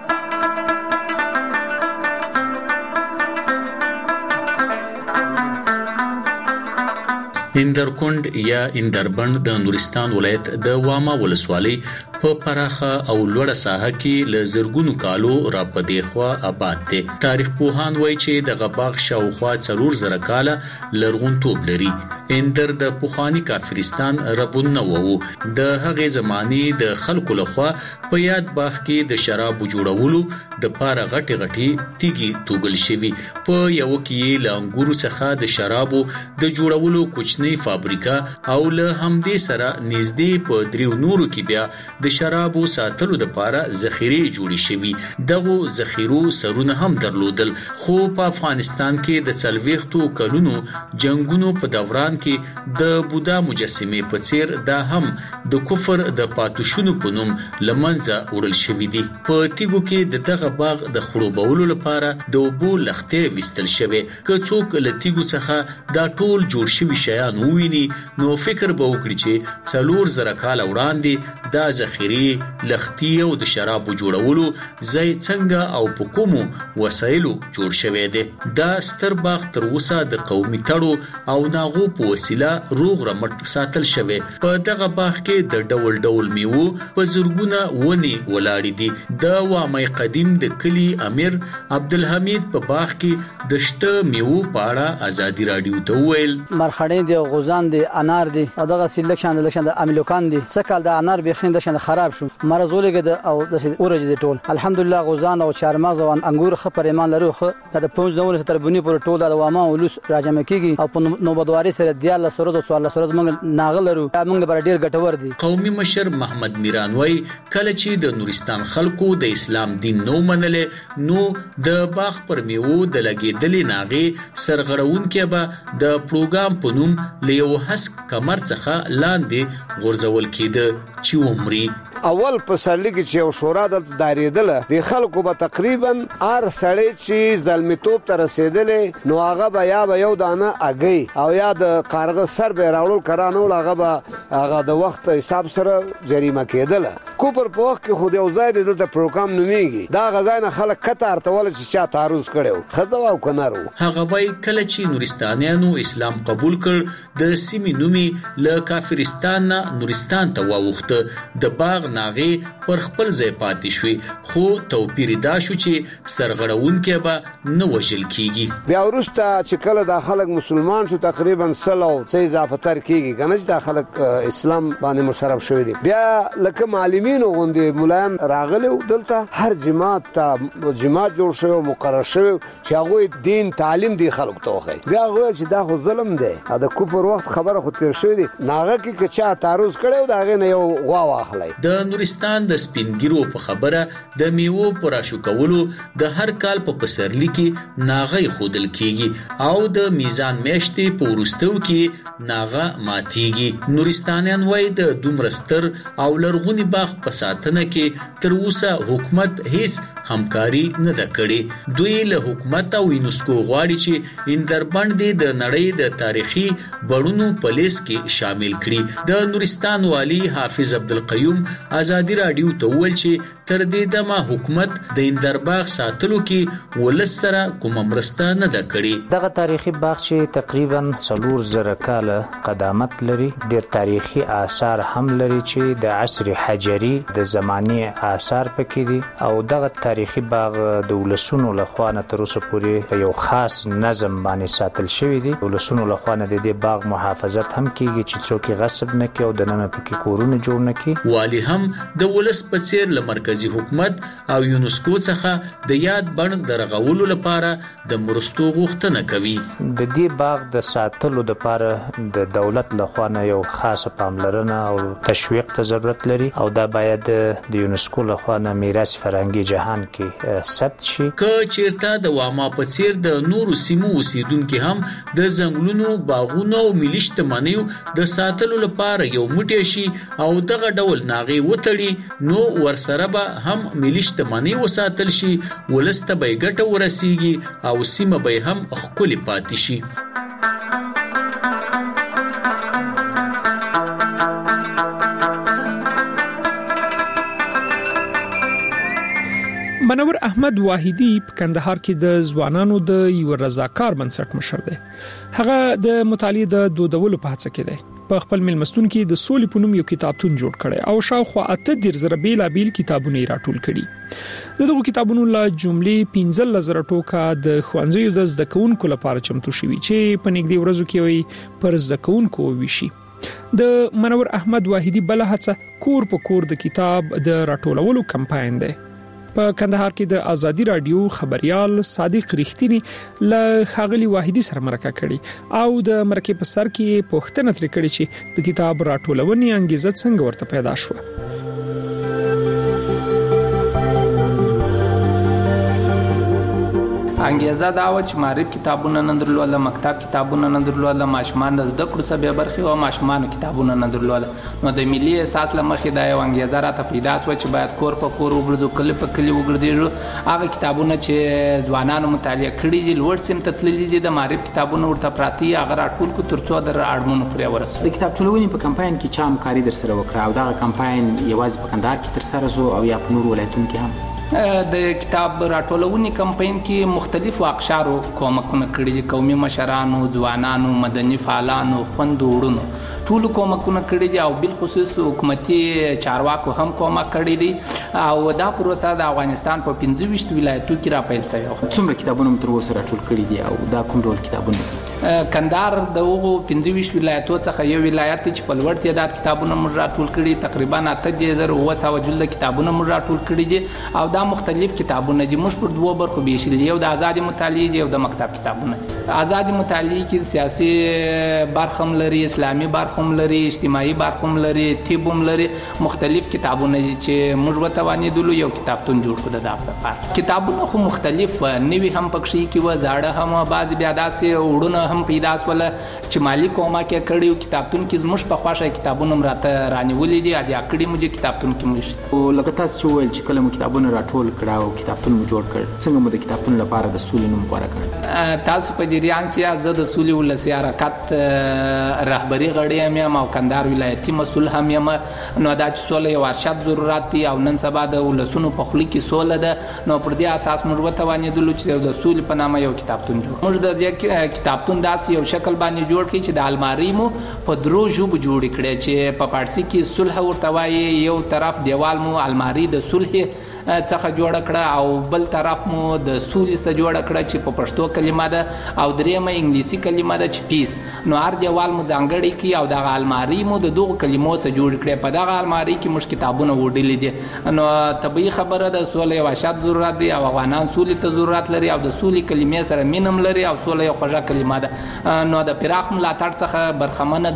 [SPEAKER 1] اندرکند یا اندربند د نورستان ولایت د واما ولسوالۍ په پراخه او لوړه ساحه کې ل زرګونو کالو را پدې خوا آباد دي. تاریخ پوهان وایي چې د غباغ شاوخوا 4000 کاله لرغونتوب لري. اندر د پوخانی کافرستان ربونه وو. د هغې زماني د خلکو لخوا په یاد باغ کې د شراب جوړولو د پاره غټي تیږي توګل شوی. په یو کې ل انګورو څخه د شرابو د جوړولو کوچنی فابریکا او له همدې سره نږدې په دریو نورو کې بیا د شرابو ساتلو د پاره ذخیره جوړې شوی. دغه ذخیرو سرونه هم درلودل. خو په افغانستان کې د 40 کلونو جنگونو په دوران کې د بودا مجسمه په څیر دا هم د کفر د پاتوشونو په نوم لمنځه وړل شوی دي. په تیګو کې د دغه باغ د خړوبولو لپاره د اوبو لختې وستل شوی. که څوک لتیګو څخه دا ټول جوړ شوی شیان وویني نو فکر به وکړي چې 4000 کال وړاندې دا ذخیره لختي او د شرابو جوړولو ځای څنګه او په کومو وسایلو جوړ شوی دی. دا ستر باغ تر اوسه د قومي تړو او ناغو په وسیله روغ رمټ ساتل شوی. په دغه باغ کې د ډول میوه په زرګونه ونی ولاړې دي. د وامای قدیم د کلی امیر عبدالحمید په باغ کې د شته میوه په اړه ازادي رادیو ته ویل.
[SPEAKER 3] مرخړې دی، غوزان دی، انار دی او دغه سیلکشن د امیلوکان دی. څه کال د انار بخین د خراب شو، مرز ولګید او د اورج دی ټول. الحمدلله غوزان او چارمغز او انګور خپر ایمان لرو. خو د 5 تر بنی پر ټول د واما ولوس راجمه کیږي او په نوبدواري سره دیاله سروز او 14 موږ ناغلرو. موږ بر ډیر ګټور دي.
[SPEAKER 1] قومي مشر محمد میرانوی کله چې د نورستان خلکو د اسلام دین نو منلې نو د باغ پر میوه د لګیدلې ناغي سرغړون کې به د پروګرام په نوم لیو حس کمر څخه لاندې غورځول کېده چې عمرې
[SPEAKER 21] اول په سرلی کې چې یو شورا د داریدله د خلکو به تقریبا هر سړی چې ظلمتوب ته رسیدلې نو هغه به یا به یو دانه اگې او یا د کارغه سر به راوړل کرانو هغه د وخت حساب سره جریمه کېدله. کوپر په وخت کې خو یو ځای د پروګرام نومیږي. دا غزاین خلک کته ارتول چې چا تعرض کړو خزو او کنارو.
[SPEAKER 1] هغه وای کله چې نورستانیانو اسلام قبول کړ د سیمې نومي له کافرستان نورستان ته واوخته. د باغ ناغي پر خپل ځای پاتې شوی. خو توپیر دا شو چې سرغړون کې به نه وژل کیږي.
[SPEAKER 21] بیا ورسته چې کله د خلک مسلمان شو تقریبا 100 څه اضافه تر کیږي کنه چې د خلک اسلام باندې مشرف شوی دي. بیا لکه معلمین غوندې مولایان راغلي دلته هر جماعت ته جماعت جوړ شوی مقرر شوی چې هغه دین تعلیم دی خلک ته وخی. بیا هغه چې دا خو ظلم دی. دا کفر وخت خبره خو تیر شوی دی. ناغه کې چا تعرض کړو دا غي نه یو غوا واخلای.
[SPEAKER 1] د نورستان د سپینګیرو په خبره د میوه پر اشو کولو د هر کال په پسرلی کې ناغي خودل کیږي او د میزان میاشتې په ورستو کې ناغه ماتيږي. نورستانیان وای د دومرستر او لرغونی باغ په ساتنه کې تر اوسه حکومت هیڅ همکاري نه ده کړې. دوی له حکومت او یونسکو غواړي چې اندربند د نړۍ د تاریخي بڼونو په لیست کې شامل کړي. د نورستان والی حافظ عبدالقیوم ازادي رادیو ته ویل چې تر دې دمه حکومت د اندرباغ ساتلو کې ولس سره کوم مرسته نه ده کړې.
[SPEAKER 4] دغه تاریخي باغ چې تقریبا 4000 کال قدامت لري، ډېر تاریخي آثار هم لري چې د عصر حجري د زماني آثار پکې دي او دغه تاریخي باغ د ولسونو لخوا نه تر اوسه پورې په یو خاص نظم باندې ساتل شوی دی. ولسونو لخوا نه د دې باغ محافظت هم کیږي چې څوک غصب نه کوي او د نن پکې کورونه جوړ نه کوي.
[SPEAKER 1] والی هم د ولس په څیر له مرکزی مرکزی حکومت او یونسکو څخه د یاد بڼ د رغولو لپاره د مرستو غوښتنه کوي.
[SPEAKER 4] د دې باغ د ساتلو لپاره د دولت لخوا نه یو خاصه پاملرنه او تشویق ته ضرورت لري او دا باید د یونسکو لخوا نه میراث فرهنګي جهان کې ثبت شي.
[SPEAKER 1] که چیرته د واما په څیر د نورو سیمو اوسیدونکو هم د ځنګلونو، باغونو او ملي شتمنیو د ساتلو لپاره یو موټی شي او دغه ډول ناغي وتړي، نو ورسره به هم ملي شتمنۍ وساتل شي، ولس ته به ګټه ورسیږي او سیمه به هم ښکلې پاتې شي.
[SPEAKER 20] منور احمد واحدی په کندهار کې د ځوانانو د یو رضاکار بنسټ مشر دی. هغه د مطالعې د دودولو په هڅه کې دی. په خپل ملمستون کې د سولې په نوم یو کتابتون جوړ کړي او شاوخوا 18,000 بیلابیل کتابونه راټول کړي. دغه کتابونو لا جملې 15,000 ټوکا د ښوونځیو د زده کوونکو لپاره چمتو شوي چې په نږدې ورځو کې وي پر زده کوونکو وشي. د منور احمد واحدی بل هڅه کور په کور د کتاب د راټولولو کمپاین دی. په کندهار کې د ازادي رادیو خبريال صادق رښتینی له ښاغلي واحدی سره مرکه کړي او د مرکه په سر کې پوښتنه ترې کړې چې د کتاب راټولونې انګیزه څنګه ورته پیدا شوه.
[SPEAKER 5] انګیزه دا و چې معرف کتابونه نه درلوده، مکتب کتابونه نه درلوده، ماشومان د زده کړو څخه به برخې او ماشومان کتابونه نه درلوده. نو د ملي احساس لمخې دا یو انګیزه راته پیدا شوه چې باید کور په کور وګرځو، کلی په کلی وګرځو. هغه کتابونه چې ځوانانو مطالعه کړي دي، لوړ سن ته تللي دي، د معرف کتابونه ورته پراته هغه راټول کو ترڅو در اړمنو پرې ورسو.
[SPEAKER 7] د کتاب ټولونې په کمپاین کې چا همکاري در سره وکړه او دا کمپاین یوازې په کندهار کې تر سره شو او یا په نورو ولایتونو کې هم؟
[SPEAKER 5] د کتاب راټولونې کمپاین کې مختلفو اقشارو کومکونه کړي دي، قومي مشرانو، ځوانانو، مدني فعالانو، خوندو وړونو ټول کومکونه کړي دي او بل خصوص حکومتي چارواکو هم کومک کړي دي او دا پروسه د افغانستان په 25 ولایتو کې را پیل شوی.
[SPEAKER 7] څومره کتابونه تر اوسه راټول کړي دي او دا کوم ډول کتابونه دي؟
[SPEAKER 5] کندهار د هغو 25 ولایتو څخه یو ولایت چې په لوړ تعداد کتابونه موږ راټول کړي، تقریبا 8,900 جلد کتابونه موږ راټول کړي دي او دا مختلف کتابونه دي. موږ پر دوه برخو ویشل دي، یو د آزادي مطالعې دي او د مکتب کتابونه. آزادي مطالعې کې سیاسي برخه هم لري، اسلامي برخه هم لري، اجتماعي برخه هم لري، طب هم لري، مختلف کتابونه چې موږ وتوانیدلو یو کتابتون جوړ کړو. د لپاره کتابونه خو مختلف نوي هم پکې کې و، زاړه هم، بعض بیا داسې وړونه هم پیدا شول چې مالی کومک کړي. کتابتون کې زموږ په خواشه کتابونه راته رانیولې دي، اډیا کړي مو کتابتون کې مشت.
[SPEAKER 7] او لکه تاسو چې ویل چې کله مو کتابونه راټول کړه او کتابتون مو جوړ کړ، څنګه مو د کتابتون لپاره د سولې نوم غوړه کړ؟
[SPEAKER 5] تاسو په جریان کې زه د سولې ولسی حرکت رهبری غړی یم او کندهار ولایتي مسؤل هم یم. نو دا چې سولې یو ارشد ضرورت دی او نن سبا د ولسونو په خلی کې سوله ده، نو پر دې اساس موږ وتوانیدلو چې د سولې په نامه یو کتابتون جوړ. موږ د دې کتابتون داسې یو شکل باندې جوړ کړی چې د الماری مو په درو ژبو جوړ کړي چې په فارسی کې صلح ورته وایي، یو طرف دیوال مو الماری د صلح څخه جوړ کړه او بل طرف مو د سولې څخه جوړ کړه چې په پښتو کلمه ده او دریمه انګلیسي کلمه ده چې پیس. نو هر دیوال مو ځانګړی کی او د الماری مو د دوه کلمو څخه جوړ کړي. په دغه الماری کې موږ کتابونه وډلې دي. نو طبيعي خبره ده سولې او شاد ضرورت دی او افغانان سولې ته ضرورت لري او د سولې کلمې سره مینم لري او سولې یو خوږه کلمه ده. نو د پراخ ملاتړ څخه برخمنه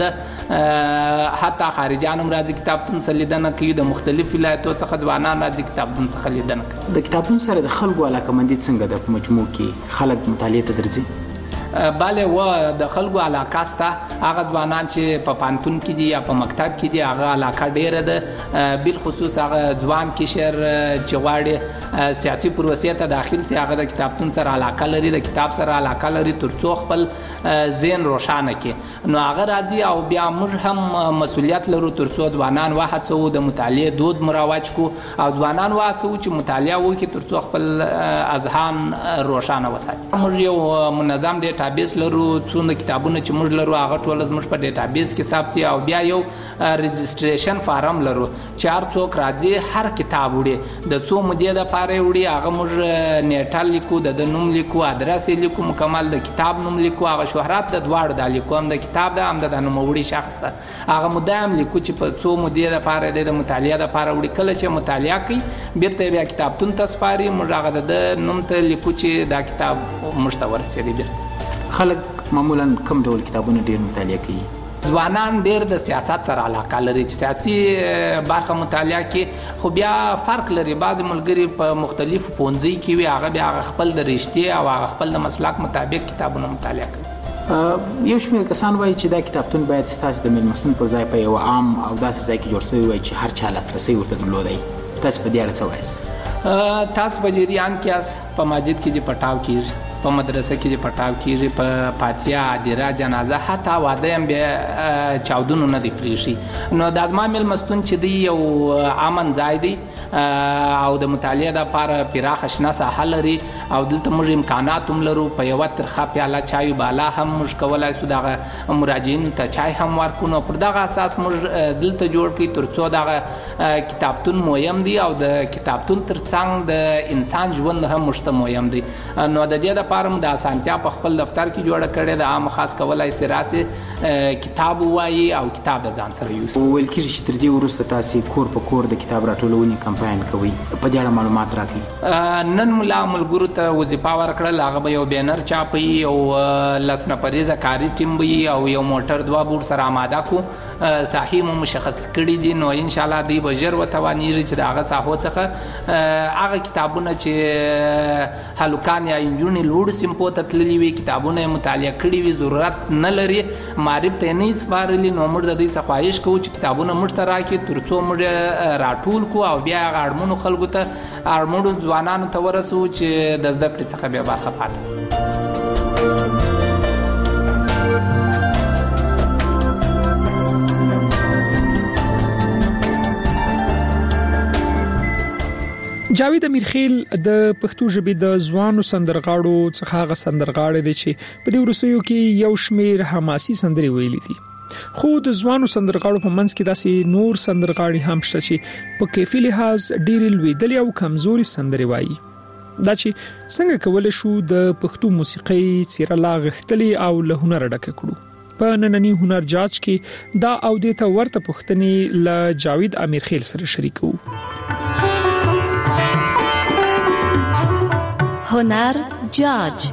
[SPEAKER 5] ده، حتی خارجيان هم راځي کتابتون سلیدنه کوي، د مختلف ولایتونو څخه ځوانان راځي کتابتون څخه لیدنه کوي.
[SPEAKER 7] د کتابتون سره د خلکو علاقمندي څنګه ده؟ په مجموع کې خلک مطالعه ته درځي؟
[SPEAKER 5] بله و د خلکو علاقه سته، هغه ځوانان چې په پانتون کې دي یا په مکتب کې دي هغه علاقه ډیره ده. بل خصوص هغه ځوان کشر چې غواړي سیاسي پروسې ته داخل شي هغه د کتابتون سره علاقه لري، د کتاب سره علاقه لري ترڅو خپل ذهن روښانه کړي. نو هغه راځي او بیا موږ هم مسؤلیت لرو ترڅو ځوانان وهڅوو د مطالعې دود مروج کو او ځوانان وهڅوو چې مطالعه وکړي ترڅو خپل اذهان روښانه وساتي. موږ یو منظم ډیټا ډیټابیس لرو، څونه کتابونه چې موږ لرو هغه ټول زموږ په ډیټابیس کې ثبت دي، او بیا یو رجسټریشن فارم لرو چې هر څوک راځي هر کتاب وړي، د څو مودې لپاره وړي، هغه موږ نیټه لیکو، د نوم لیکو، ادرس لیکو، مکمل د کتاب نوم لیکو، هغه شهرت د دواړو د لیکو، هم د کتاب د هم د نوموړي شخص ته هغه مدام لیکو چې په څو مودې لپاره د مطالعه لپاره وړي. کله چې مطالعه کوي بیرته بیا کتابتون ته سپاري، موږ هغه د نوم ته لیکو چې دا کتاب موږ ته ورسېږي. بیرته
[SPEAKER 7] خلک معمولا کوم ډول کتابونه ډیر مطالعه کوي؟
[SPEAKER 5] ځوانان ډیر د سیاست سره علاقه لري، چې سیاسي برخه مطالعه کوي، خو بیا فرق لري. بعضې ملګري په مختلفو پوهنځي کې وي، هغه بیا خپل د رشتې او هغه خپل د مسلک مطابق کتابونه مطالعه کوي.
[SPEAKER 7] یو شمېر کسان وایي چې دا کتابتون باید ستاسو د میلمستون پر ځای په یو عام او داسې ځای کې جوړ شوی وای چې هر چا لاسرسی ورته درلودی. تاسو په دې اړه څه وایاست؟ تاسو په جریان کې یاست، په مسجد کې چې پټاو کېږي، په مدرسه کې چې پټاو کېږي، په فاتحه، عادره، جنازه، حتی واده هم بیا چاودنو نه دی پرېښي. نو دا زما میلمستون چې دی یو امن ځای دی او د مطالعې دپاره پراخه شنه ساحه لري، او دلته موږ امکانات هم لرو. په یوه ترخه پیاله چای بالا هم موږ کولی شو دغه مراجعینو ته چای هم ورکړو. نو پر دغه اساس موږ دلته جوړ کړي تر څو دغه کتابتون مهم دی، او د کتابتون تر څنګ د انسان ژوند هم موږ ته مهم دی. نو د دې دپاره هم د اسانتیا په خپل دفتر کې جوړه کړې ده. عام خاص کولی سي راسې کتاب ووایي او کتاب د ځان سره یوسي. ویل کېږي چې تر دې وروسته تاسې کور په کور د کتاب راټولونې کمپاین کوئ، په دې اړه معلومات راکړئ. نن ملا ملګرو ته وظیفه ورکړل، هغه به یو بینر چاپوي، یو 10 نفریزه کاري ټیم به او یو موټر 2 بور سره آماده کو، ساحې مو مشخص کړي دي. نو انشاءالله دوی به ژر وتوانیږي چې د هغه ساحو څخه هغه کتابونه چې هلکان یا نجونې لوړو سیمپو ته تللي وي، کتابونه یې مطالعه کړي وي، ضرورت نه لري، معرف ته یې نه سپارلي، نو موږ د دوی څخه خواهش کوو چې کتابونه موږ ته راکړي تر څو موږ راټول کړو او بیا هغه اړمنو خلکو ته، اړمنو ځوانانو ته ورسوو چې د زده کړې څخه بیا برخه پاتې.
[SPEAKER 20] جاوید امیرخیل د پښتو ژبې د ځوانو سندرغاړو څخه هغه سندرغاړی دی چې په دې وروستیو کې یو شمېر حماسي سندرې ویلي دي، خو د ځوانو سندرغاړو په منځ کې داسې نور سندرغاړي هم شته چې په کیفي لحاظ ډېرې لوېدلې او کمزوري سندرې وایي. دا چې څنګه کولی شو د پښتو موسیقۍ څیره لا غښتلې او له هنره ډکه کړو. په نننی هنر جاج کې دا او دې ته ورته پوښتنې له جاوید امیرخیل سره شریکو.
[SPEAKER 24] هنر جاج.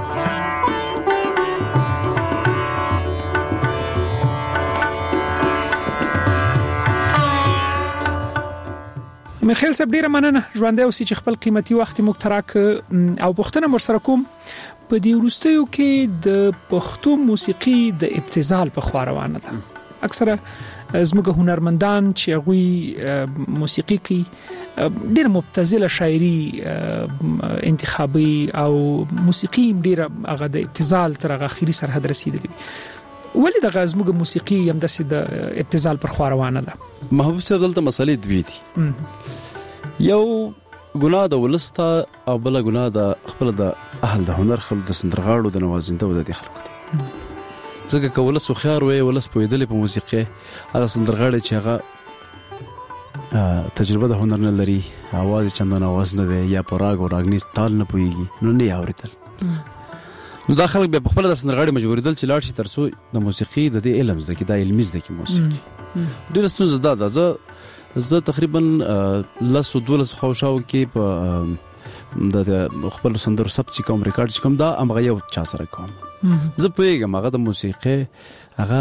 [SPEAKER 20] میخیل صاحب ډیره مننه ژوندۍ اوسئ چې خپل قیمتي وخت موږ ته راکړ او پوښتنه ورسره کوم په دې وروستیو کې د پښتو موسیقي د ابتذال په خوا روانه ده. اکثره زموږ هنرمندان چې هغوی موسیقي کوي ډیره مبتذله شاعري انتخابي او موسیقي ډیره هغه د ابتذال تر هغه اخري سرحد رسیدلی. ولې د غزموږ موسیقي هم د ابتذال پر خوا روانه ده؟
[SPEAKER 22] محبوب صاحب دلته مسلې دوی دي. یو ګناه د ولسته او بل ګناه د خپل د اهل د هنر خلک د سندرغاړو د نوازنده و د خلکو ته. ځکه که ولس خيار وي، ولس پوهېدلی په موسیقي، هغه سندرغاړي چې هغه تجربه د هنر نه لري، आवाज چندان आवाज نه دی، یا په راګ او راګنیز تال نه پوهیږي، نو نه اورېدل. نو دا خلک بیا په خپل د سندرغاړي مجبورېدل چې لاړ شي تر څو د موسیقي د دې علم زده کړي، د علمي زده کړي موسیقي. ډېره ستونزه ده. زه تقریبا 12 خوشاو کې په د خپل سندرو ثبت چې کوم ریکارډ چې کوم دا امغه یو چا سره کوم. زه پوهېږم هغه د موسیقي هغه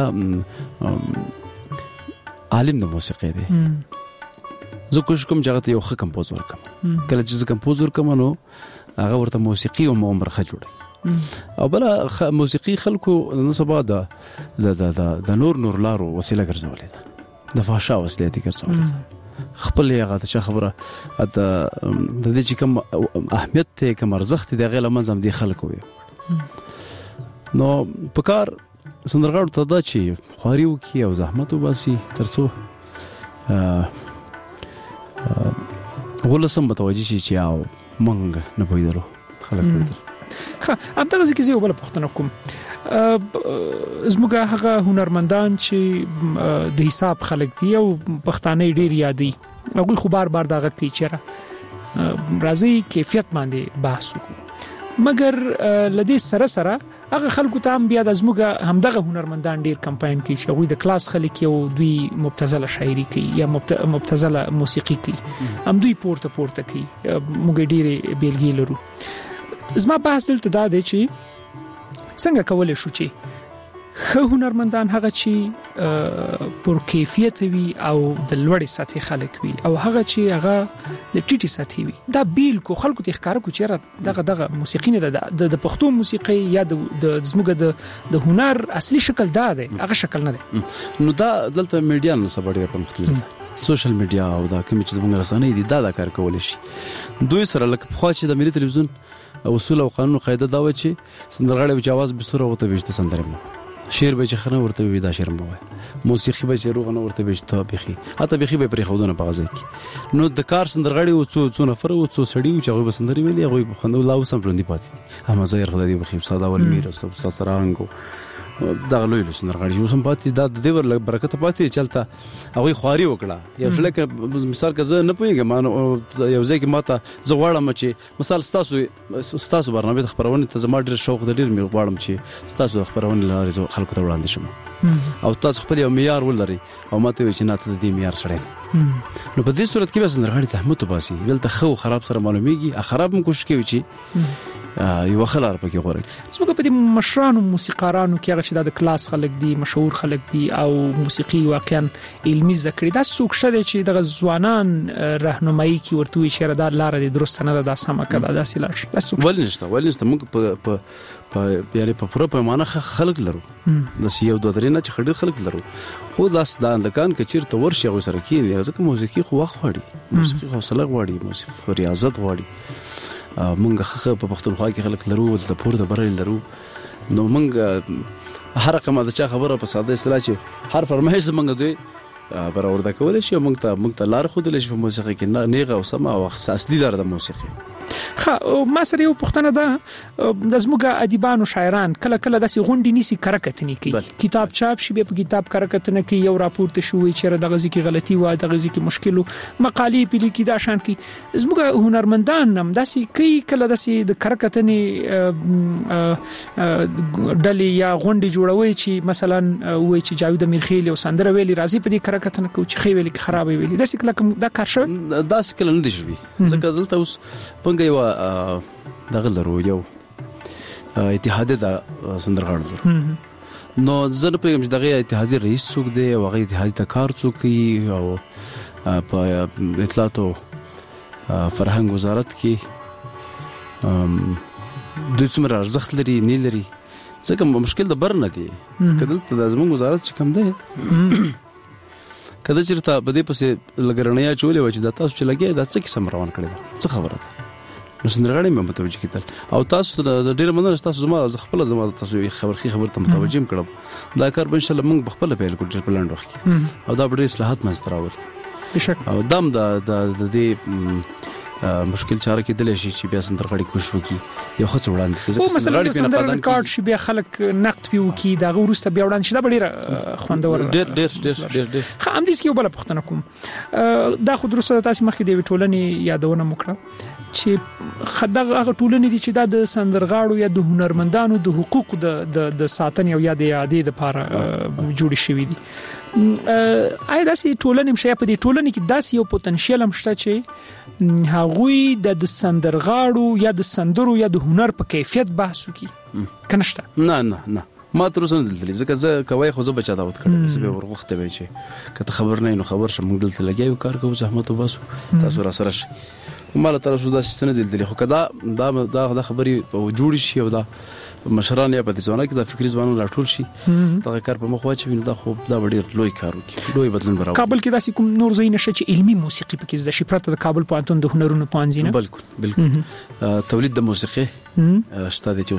[SPEAKER 22] عالم د موسیقي دی. زه کوشش کوم چې هغه ته یو ښه کمپوز ورکړم. کله چې زه کمپوز ورکړم نو هغه ورته موسیقي او برخه جوړوي. او بل موسیقي خلکو نن سبا د نور لارو وسیله ګرځولې ده، د فحشا وسیله دي ګرځولې ده. خپل هغه څه خبره د دې چې کوم اهمیت ته کوم ارزښت دی غیر لمنځم دي خلکو وي. نو په کار سندرغاړو ته دا چې خواري وکړي او زحمت وباسي تر څو ولسم متوجه شي چې او مونږ نه پوهېدلو خلک پوهېدل.
[SPEAKER 20] هم دا ځکه زه وبله پښتنه کوم زموږ هغه هنرمندان چې د حساب خلک دي او پښتانه ډیر یادي هغه خو بار دغه کوي چیرې راځي کیفیت باندې بحث وکړو مګر لدې سره هغه خلکو ته هم بیا د زموږ همدغه هنرمندان ډیر کمپاین کوي چې هغه د کلاس خلک یو دوی مبتذله شاعري کوي یا مبتذله موسیقي کوي هم دوی پورته کوي موږ ډیر بیلګې لرو زما بحث دلته دا دی چې څنګه کولای شو چې خو هنرمندان هغه چې پر کیفیت وي او د لوړې سطحې خلک وي او هغه چې هغه د ټیټي سطحې وي دا بیل کو خلکو ته ښکارا کو چې دغه موسیقي نه د پښتو موسیقي یا د زموږ د هنر اصلي شکل دا دی هغه شکل نه دی
[SPEAKER 22] نو دا دلته میډیا نه سباړي په مختلف سوشل میډیا او دا کوم چې موږ رسنۍ دي دا کار کول شي دوی سره لکه خو چې د ملي تلویزیون اصول او قانون قاعده دا و چې سندرغاړي په جواز بسره وته وشته سندره شعر به چخنه ورته وي دا شعر مو موسیقي به چروغ نه ورته وشته بخي حتی بخي به پرې خودونه پغځي نو د کار سندرغاړي او څو نفر او څو سړي او چې به سندري ویلي هغه خندو لا وسم پرندي پاتې هم زهر خدای بخي استاد اول میر او استاد سرانګو دا لوی سندرغاړي یو سم پاتې دا د دې ور برکت پاتې چلته هغه خواري وکړه یو شلکه مثال کزه نه پويګم یو ځکه ماته زغړم چې مثال ستاسو برنامه خبرونه ته زما ډیر شوق د ډیر می غواړم چې ستاسو خبرونه لاره خلکو ته وړاندې شم او تاسو خپل یو معیار ولري او ماته چې نه ته د دې معیار سره نو په دې صورت کې به سندرغاړي زحمت وباسي ولته خو خراب سره معلومیږي خراب هم کوشش کوي چې یو خلار پکې غوړي
[SPEAKER 20] څنګه په دې مشرانو موسیقارانو کې هغه چې د کلاس خلک دي مشهور خلک دي او موسیقي واقعا علمي ذکر دا څوک شته چې د ځوانان راهنمایي کی ورته وي چې دا لار دي درست نه ده سمه کړه دا سیلار
[SPEAKER 22] ولنشته موږ په یاري په پوره پیمانه خلک لرو د یو دوه درې نه چې خړې خلک لرو خو داس د اندکان کې چیرته ورشي او سره کې ځکه موسیقي خو وخت غواړي موسیقي حوصله غواړي موسیقي خو ریاضت غواړي مونږ په پښتونخوا کې خلک لرو د پورته برل لرو نو مونږ هر رقم د چا خبره په ساده اصطلاح چې هر فرمایش مونږ دوی برابر د کول شي مونږ ته لار خو د لږ په موسیقي کې نیغه او سما او اصلي لار د موسیقي
[SPEAKER 20] ما سره یو پښتنه ده د زموږ ادیبانو شاعران کله داسې غونډې نیسي کرکټنی کوي کتاب چاپ شي به په کتاب کرکټنه کوي یو راپورته شوی چې د غزي کې غلطي و د غزي کې مشکل مقالې پلی کې دا شان کې زموږ هنرمندان هم داسې کوي کله داسې د کرکټنی ډلې یا غونډې جوړوي چې مثلا وای چې جاوید امیرخیل یو سندره ویلي راځي په دې کرکټنه کوي چې خې ویلي خراب ویلي داسې کله دا کار شو
[SPEAKER 22] داسې کله نه دی شوی ځکه دلته اوس یو دغه لرو یو اتحاد د سندرغاړو لرو نو زه په کوم دغه اتحادي رئیس څوک دی او هغه اتحادي ته کار څوک کوي او په اطلاعات او فرهنګ وزارت کې دوی څومره ارزښت لري نه لري ځکه مشکل د بر نه دی کله د زموږ وزارت چې کم دی کله چې ته بده پسې لګرنیا چولې و چې د تاسو چې لګي د څه کیسه روان کړی څه خبره ده نو سندرغاړي مې متوجه کیدل او تاسو د ډیر مننه تاسو زما خپل تاسو خبر ته متوجه کړم دا کار به ان شاء الله موږ خپل پیل کوو ډیر پلان وخت او دا ډیر اصلاحات مستراول او دام د دې مشکل چاره کې دلې شي چې بیا سندرغاړي کوشش وکړي یو خڅ وړاندې
[SPEAKER 20] ځکه سندرغاړي په نقادان ریکارډ شي بیا خلک نقد پیو کی دا ورسته بیا وړاندې شي دا ډیر خوندور
[SPEAKER 22] ډیر
[SPEAKER 20] هم دې کې بل پښتنه کوم دا خو درسته تاسو مخکې د ټولنې یادونه وکړه چې خدغه هغه ټولنې دي چې د سندرغاړو یا د هنرمندانو د حقوقو د ساتنې او یا د یادې لپاره جوړ شوی دي آیا داسې ټولنې مشه په دې ټولنې کې داسې یو پوتنشل هم شته چې هغوی د سندرغاړو یا د سندرو یا د هنر په کیفیت بحث وکړي کنهشته
[SPEAKER 22] نه ما تر اوسه دلته ځکه زه کوي خو زه بچا داوت کړم چې به ورغخته وي چې کته خبر نه نو خبر شم دلته لګیو کار کوو زحمت وباسو تاسو را سره شي مال تر اوسه دا ستنه دلته خو کدا دا خبري جوړ شي او دا مشران یا په ځوانه کې د فکری ځوانانو راټول شي دا کار په مخ واچوي دا خو دا ډېر لوی کار وکړي لوی بدلون برابر
[SPEAKER 20] کابل کې داسې کوم نور ځای نشه چې علمي موسیقي پکې د شپرته د کابل پوهنتون د هنرونو پوهنځي نه
[SPEAKER 22] بالکل تولید د موسیقي استاد چې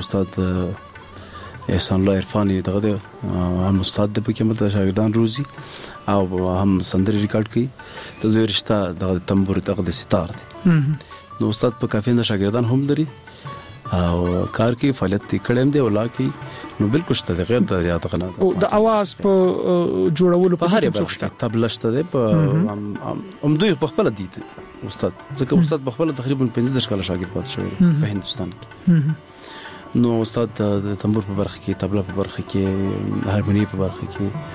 [SPEAKER 22] استاد احسان الله عرفاني دغه هم استاد د پکې مت شاګردان روزي او هم سندري ریکارډ کوي د دوی رشتہ د تنبور دغه د ستار دي نو استاد په کافي نه شاګردان هم لري او کار کې فعالیت کړم دی ولا کې نو بالکل شته غیر د ریاضت غنا
[SPEAKER 20] او د اواز په جوړولو په هر څه شته
[SPEAKER 22] طبله شته دی په دوی په خپل دي استاد ځکه استاد په خپل تقریبا 15 کال شاګرد پات شوی په هندستان کې نو استاد د تنبور په برخه کې طبله په برخه کې هارمونی په برخه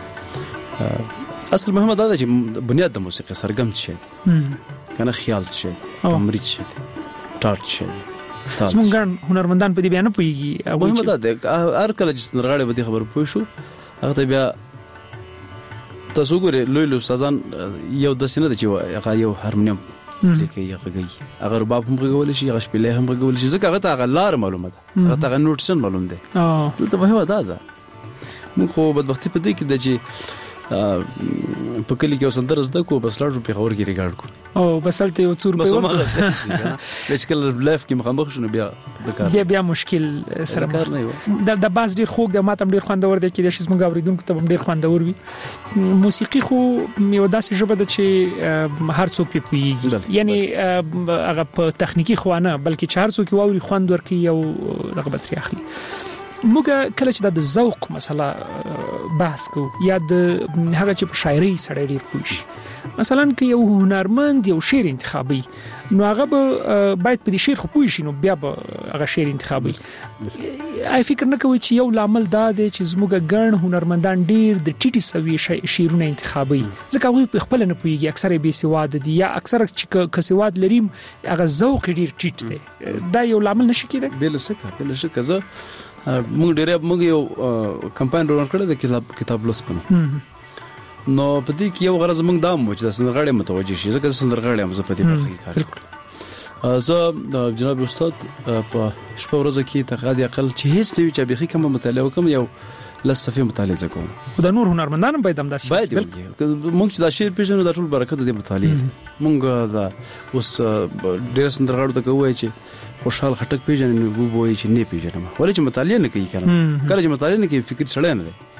[SPEAKER 22] کې اصل مهمه دا ده چې بنیاد د موسیقي سرګم شي کنه خیال شي تمرین شي ټارټ شي
[SPEAKER 20] زمونږ ګڼ هنرمندان په دې بیا نه پوهېږي
[SPEAKER 22] مهمه دا ده هر کله چې سندرغاړی به دې خبر پوه شو هغه ته بیا تاسو ګورئ لوی استادان یو داسې نه ده چې هغه یو هارمونیم لیکي هغه اگر رباب هم غوول شي هغه شپېلې هم غوول شي ځکه هغه ته هغه لار معلومه ده هغه ته نوټشن معلوم ده دلته مهمه دا ده موږ خو بدبختي په دې کې ده چې په کلی کې وسندر زده کو بس لاړو په خبر کې ریکارډ کو
[SPEAKER 20] او بسلته یو څور په
[SPEAKER 22] وخت مشکل لایف کې مخامخ شنو
[SPEAKER 20] بیا مشکل سره
[SPEAKER 22] کار نه و
[SPEAKER 20] د باز ډیر خوږ د ماتم ډیر خوندور دی کې د شیز مونږ اوریدونکو ته ډیر خوندور وي موسیقي خو یو داسې ژبه ده چې هر څوک په پوهیږي یعنی هغه په تخنیکی خوانه بلکې چې هر څوک ووري خوند ورکي او رغبت اخلي موږ کله چې د ذوق مسله بحث کو یا د هغه چې په شاعري سره ډیر پوښ مثلا که یو هنرمند یو شعر انتخابي نو هغه باید په دې شعر خو پوه شي نو بیا به هغه شعر انتخابي آی فکر نه کوي چې یو لامل دا دی چې زموږ ګڼ هنرمندان ډیر د ټیټي سوي شعرونه انتخابي ځکه هغه په خپل نه پوهیږي اکثره به سواد دي یا اکثره چې کسواد لري هغه ذوق ډیر ټیټ دی دا یو لامل نشي کېدای
[SPEAKER 22] بل شکه زه موږ یو کمپاین رون کړی د کتاب لوستنه نو په دې کې یو غرض موږ دا مو چې د سندرغاړي متوجه شي ځکه سندرغاړي هم زه په دې برخه کې کار کوم زه جناب استاد په شپه ورځ کې تقاضا اقل چې هیڅ نه وي چې به کوم مطالعه وکم یو لسفه مطالعه کوم
[SPEAKER 20] او د نور هنرمندان باید هم داسې
[SPEAKER 22] موږ چې دا شعر پیژنو د ټول برکت د مطالعه موږ دا اوس ډېر سندرغاړو ته کوی چې خوشحال خټک پیژنې وو چې نه پیژنم ولې چې مطالعه نه کوي کنه کله چې مطالعه نه کوي فکر سړی نه دی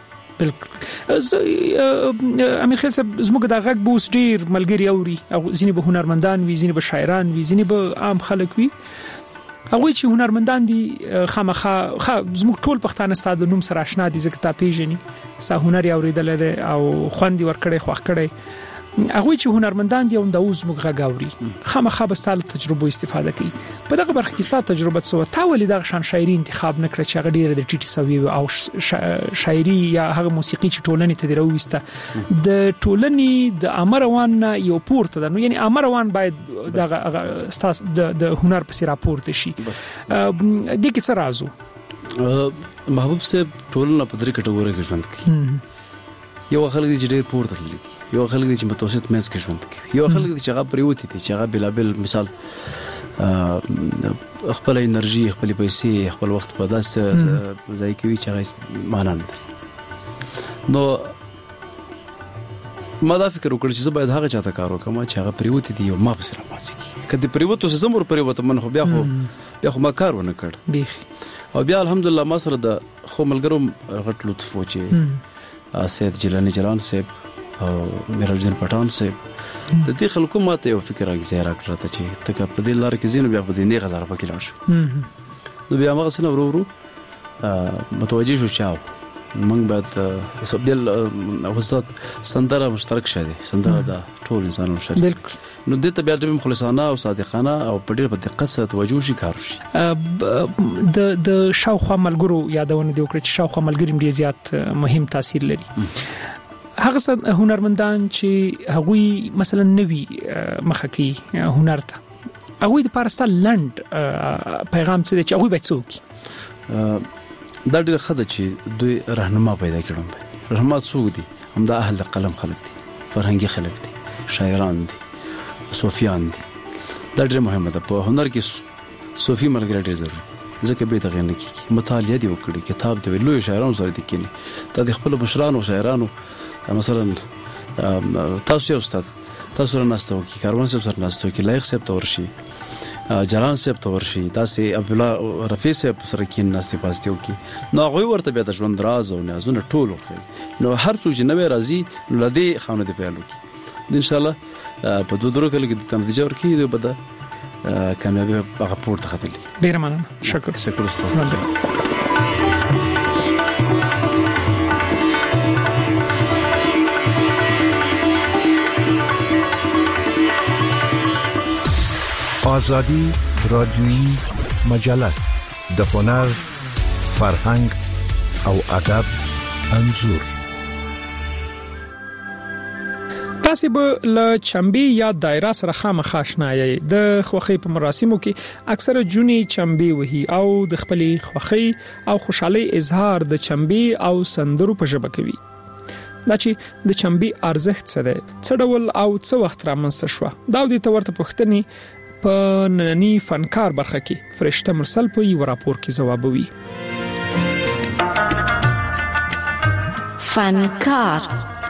[SPEAKER 20] بالکل امیر خیل صاحب زموږ د غږ بوس ډیر ملګری اوري او ځینې به هنرمندان وي ځینې به شاعران وي ځینې به عام خلک وي هغه چې هنرمندان دي خامخا زموږ ټول پښتانه ستاسو د نوم سره آشنا دي ځکه تا پیژني ستا هنر یې اوریدل دي او خوند ورکړي خوښ کړي هغه چې هنرمندان دي او د اوس موږ غاوري خامخا به ستاسو تجربه استفاده کوي په دغه برخه کې ستاسو تجربه څه تا ولې دغه شان شاعري انتخاب نکړه چې هغه ډیره د ټیټي سوي او شاعري یا هغه موسیقي چې ټولنې ته درويسته د ټولنې د امروان یو پورته ده نو یعنی امروان باید دغه ستاسو د هنر په سر راپورته شي د کې څه رازو
[SPEAKER 22] محبوب صاحب ټولنه په درې کټګوري کې ژوند کوي یو خلک چې ډېر پورته تللي یو خلک چې متوسط منځ کې ژوند کوي یو خلک چې هغه پریوتی دي چې هغه بلابل مثال خپل انرژي خپل پیسې خپل وخت په داسې ځای کې وي چې هغه معنا نه لري نو ما دا فکر وکړ چې زه باید هغه چاته کار وکم چې هغه پریوتی دي او ما په سره ماسي کله پریوتو سه زمور پریوت من خو بیا خو ما کار ونه کړ
[SPEAKER 20] بیخ
[SPEAKER 22] او بیا الحمدلله ما سره د خو ملګرو غټ لطف و چې سید جیلانی جلان صاحب او میرالدین پټان صاحب د دې خلکو ماته یو فکر راځي راکړه چې تک په دې لار کې زینو بیا په دې نه غلار پکې لاړ شو نو بیا موږ سره ورو متوجه شو چې موږ باید سبدل وسط سندره مشترک شې سندره دا ټول انسانانو شریک
[SPEAKER 20] بالکل
[SPEAKER 22] نو دې ته بیا د مخلصانه او صادقانه او په ډېر په دقت سره توجه شي کار شي
[SPEAKER 20] د شاوخوا ملګرو یادونه دی وکړه چې شاوخوا ملګری ډیر زیات مهم تاثیر لري هغه هنرمندان چې هغوی مثلا نوی مخکی هنر ته هغوی د پارستا لند پیغام څه دی چې هغوی باید څوک
[SPEAKER 22] دا ډېر ښه ده چې دوی راهنما پیدا کړم راهنما څوک دي همدا اهل قلم خلک دي فرهنګي خلک دي شاعران دي صوفیان دي دا ډېر مهمه ده په هنر کې صوفي ملګری ډېر ضروري ځکه به دغه نه کیږي مطالعه دی وکړي کتاب دی لوی شاعرانو سره دي کینی ته د خپل مشرانو شاعرانو مثلا تاسو یو استاد تاسو را ناستو کی کاروان صاحب سره ناستو کی لایق صاحب تور شي جلان صاحب تور شي تاسو عبد الله رفیع صاحب سره کین ناستي پاستیو کی نو هغه ورته بیا د ژوند راز او نازونه ټول ورخي نو هر څو جنوي راځي نو لدی خانه دی پیالو کی ان شاء الله په دوه درو کله کې د نتیجه ورکې دی بده کامیابی هغه پورته ختلې.
[SPEAKER 20] ډیر مننه. شکر
[SPEAKER 22] استاد.
[SPEAKER 19] آزادی رادیویی مجله د هنر، فرهنګ او ادب انځور.
[SPEAKER 20] تاسو به له چمبي یا دایره سره خامخا آشنا یې. د خوخي په مراسمو کې اکثره جونی چمبي وهي او د خپلې خوخي او خوشحالي اظهار د چمبي او سندرو په ژبه کوي. دا چې د چمبي ارزښت څه دی، څه ډول او څه وخت رامنځته شو، دا د تورته پوښتنې په نننی فنکار برخه کې فرشته مرسل په یو راپور کې جوابوي.
[SPEAKER 24] فنکار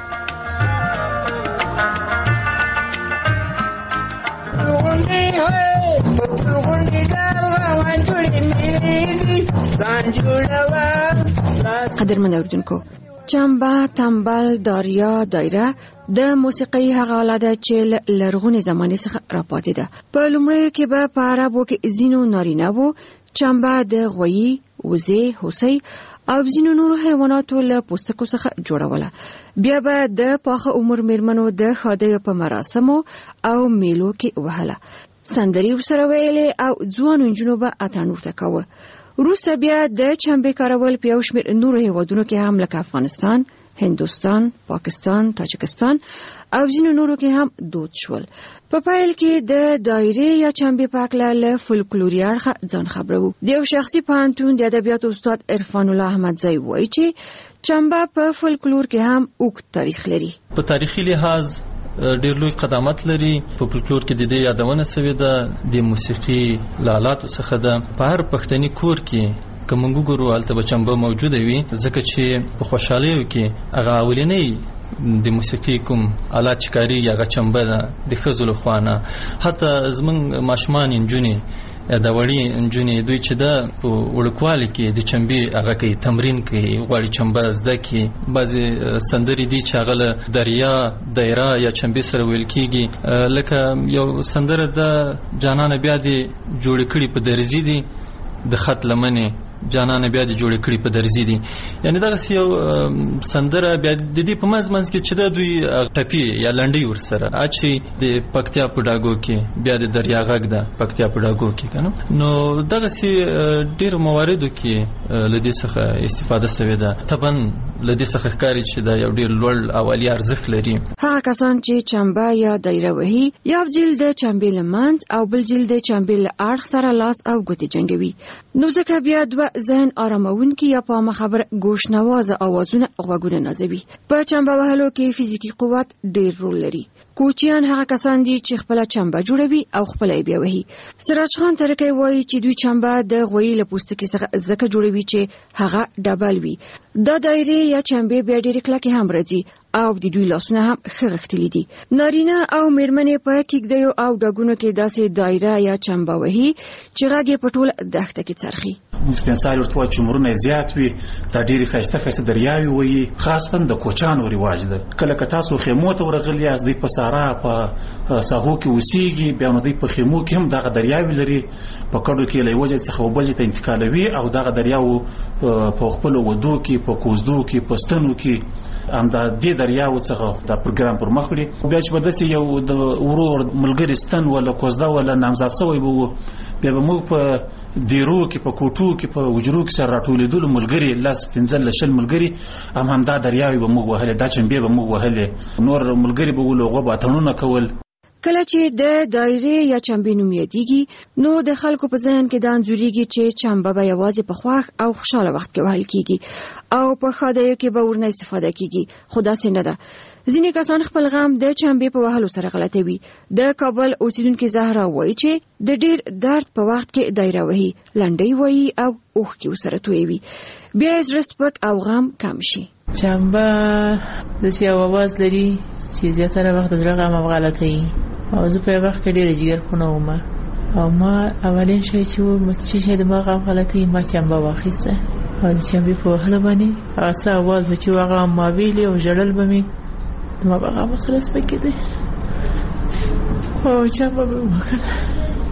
[SPEAKER 8] قدرمن اوریدونکو، چمبا، تمبل، داریا، دایره د موسیقۍ هغه آله ده چې لرغونې زمانې څخه راپاتې ده. په لومړیو کې به په عربو کې ځینو نارینه وو چمبا د غویي، وزې، هوسۍ او ځینو نورو حیواناتو له پوستکو څخه جوړوله. بیا به د پاخه عمر میرمنو د ښادیو په مراسمو او میلو کې وهله. سندرې ورسره ویلې او ځوانو نجونو به اتڼ ورته کاوه. وروسته بیا د چمبې کارول په یو شمېر نورو هیوادونو کې هم لکه افغانستان، هندوستان، پاکستان، تاجکستان او ځینو نورو کې هم دود شول. په پایل کې د دایرې یا چمبې په اړه له فولکلوري اړخه ځان خبرو. د یو شخصي پوهنتون د ادبیاتو استاد عرفان الله احمدزی وایي چې چمبا په فولکلور کې هم اوږد تاریخ لري.
[SPEAKER 9] په تاریخي لحاظ ډېر لوی قدامت لري. په فولکلور کې د دې یادونه شوې ده، د موسیقي لالاتو څخه ده. په هر پښتني کور کې کومنګ ګورو الته چمبا موجوده وي، ځکه چې په خوشحالیو کې هغه اولنۍ د موسیقي کوم آلات چکاري یا چمبا ده د ښځو له خوا نه. حتی زمونږ ماشومان نجونې د وړي نجونې دوی چې ده په وړوکوالي کې د چمبي هغه کوي، تمرین کوي، غواړي چمبا زده کړي. بعضې سندرې دي چې هغه له دریا، دایره یا چمبي سره ویل کېږي. لکه یو سندره ده جانانه بیا دې جوړې کړي په درزي دي، د خط لمنې جانانه بیا دې جوړې کړي په درزي دي. یعنی دغسې یو سندره بیا د دې په منځ کې چې ده دوی ټپي یا لنډۍ ورسره اچي. د پکتیا په ډاګو کې بیا د دریا غږ ده پکتیا په ډاګو کې که نه. نو دغسې ډېرو مواردو کې له دې څخه استفاده شوې ده. طبعا له دې څخه ښکاري چې دا یو ډېر لوړ او عالي ارزښت لري.
[SPEAKER 8] هغه کسان چې چمبا یا دایره وهي یو جیل د چمبې له منځ او بل جیل د چمبې له اړخ سره لاس او ګوتې جنګوي. نو ځکه بیا دوه ذهن آرامونکي یا په مخبر گوش نوازه اوازونه غوږونه نازوي. په چمبا وهلو کې فزیکی قوت ډېر رول لري. کوچیان هغه کسان دي چې خپل چمبا جوړوي او خپل یې بیا وهي. سراج خان ترکی وایي چې دوی چمبا د غویي له پوستکي څخه ځکه جوړوي چې هغه ډبل وي. دا دایره یا چمبې بیا ډېرې کلکې هم راځي او د دوی لاسونه هم ښه غښتلي دي. نارینه او میرمنې په کېږدیو او ډاګونو کې داسې دایره یا چمبا وهي چې غږ یې په ټوله دښته کې څرخي.
[SPEAKER 11] سپینساري ورته وایي چې عمرونه یې زیات وي، دا ډېرې ښایسته ښایسته دریاوې وهي. خاصتاً د کوچیانو رواج ده. کله که تاسو خیمو ته ورغلي یاست، دوی په صحرا په ساحو کې اوسېږي، بیا نو دوی په خیمو کې هم دغه دریاوې لري. په کډو کې له یوه ځای څخه بل ځای ته انتقالوي او دغه دریاو په خپلو ودو کې، په کوزدو کې، په ستنو کې همدا دې دریاو څخه دا پروګرام پر مخ وړي. بیا چې به داسې یو د ورور ملګري ستن ولا کوزده ولا نامزاد شوی به وو، بیا به موږ په دیرو کې، په کوټو کې، په وجرو کې سره راټولېدلو ملګري، 15-20 ملګري همدا دریاوې به موږ وهلې، دا چمبې به موږ وهلې. نور ملګري به ولو هغه به اتڼونه کول.
[SPEAKER 8] کله چې د دایرې یا چمبې نوم یادېږي نو د خلکو په ذهن کې دا انځورېږي چې چمبه به یوازې په خوښ او خوشاله وخت کې وهل کېږي او په ښادیو کې به ورنه استفاده کېږي. خو داسې نه ده. ځینې کسان خپل غم د چمبې په وهلو سره غلطوي. د کابل اوسیدونکې زهرا وایي چې د ډېر درد په وخت کې دایره وهي، لنډۍ وایي او اوښکې ورسره تویوي. بیا یې زړه سپک او غم کم شي.
[SPEAKER 23] چمبه داسې یو اواز لري چې زیاتره وخت د زړه غم غلطوي. او زه په یو وخت کې ډېره جګرخونه وم او ما اولین شی چې د ما غم غلطوي، ما چمبه واخیسته او د چمبې په وهلو باندې هغه څه اواز به چې هغه ما ویلې او ژړل به مې، ما به غم سره سپکېده او چمبه به مې وکړه.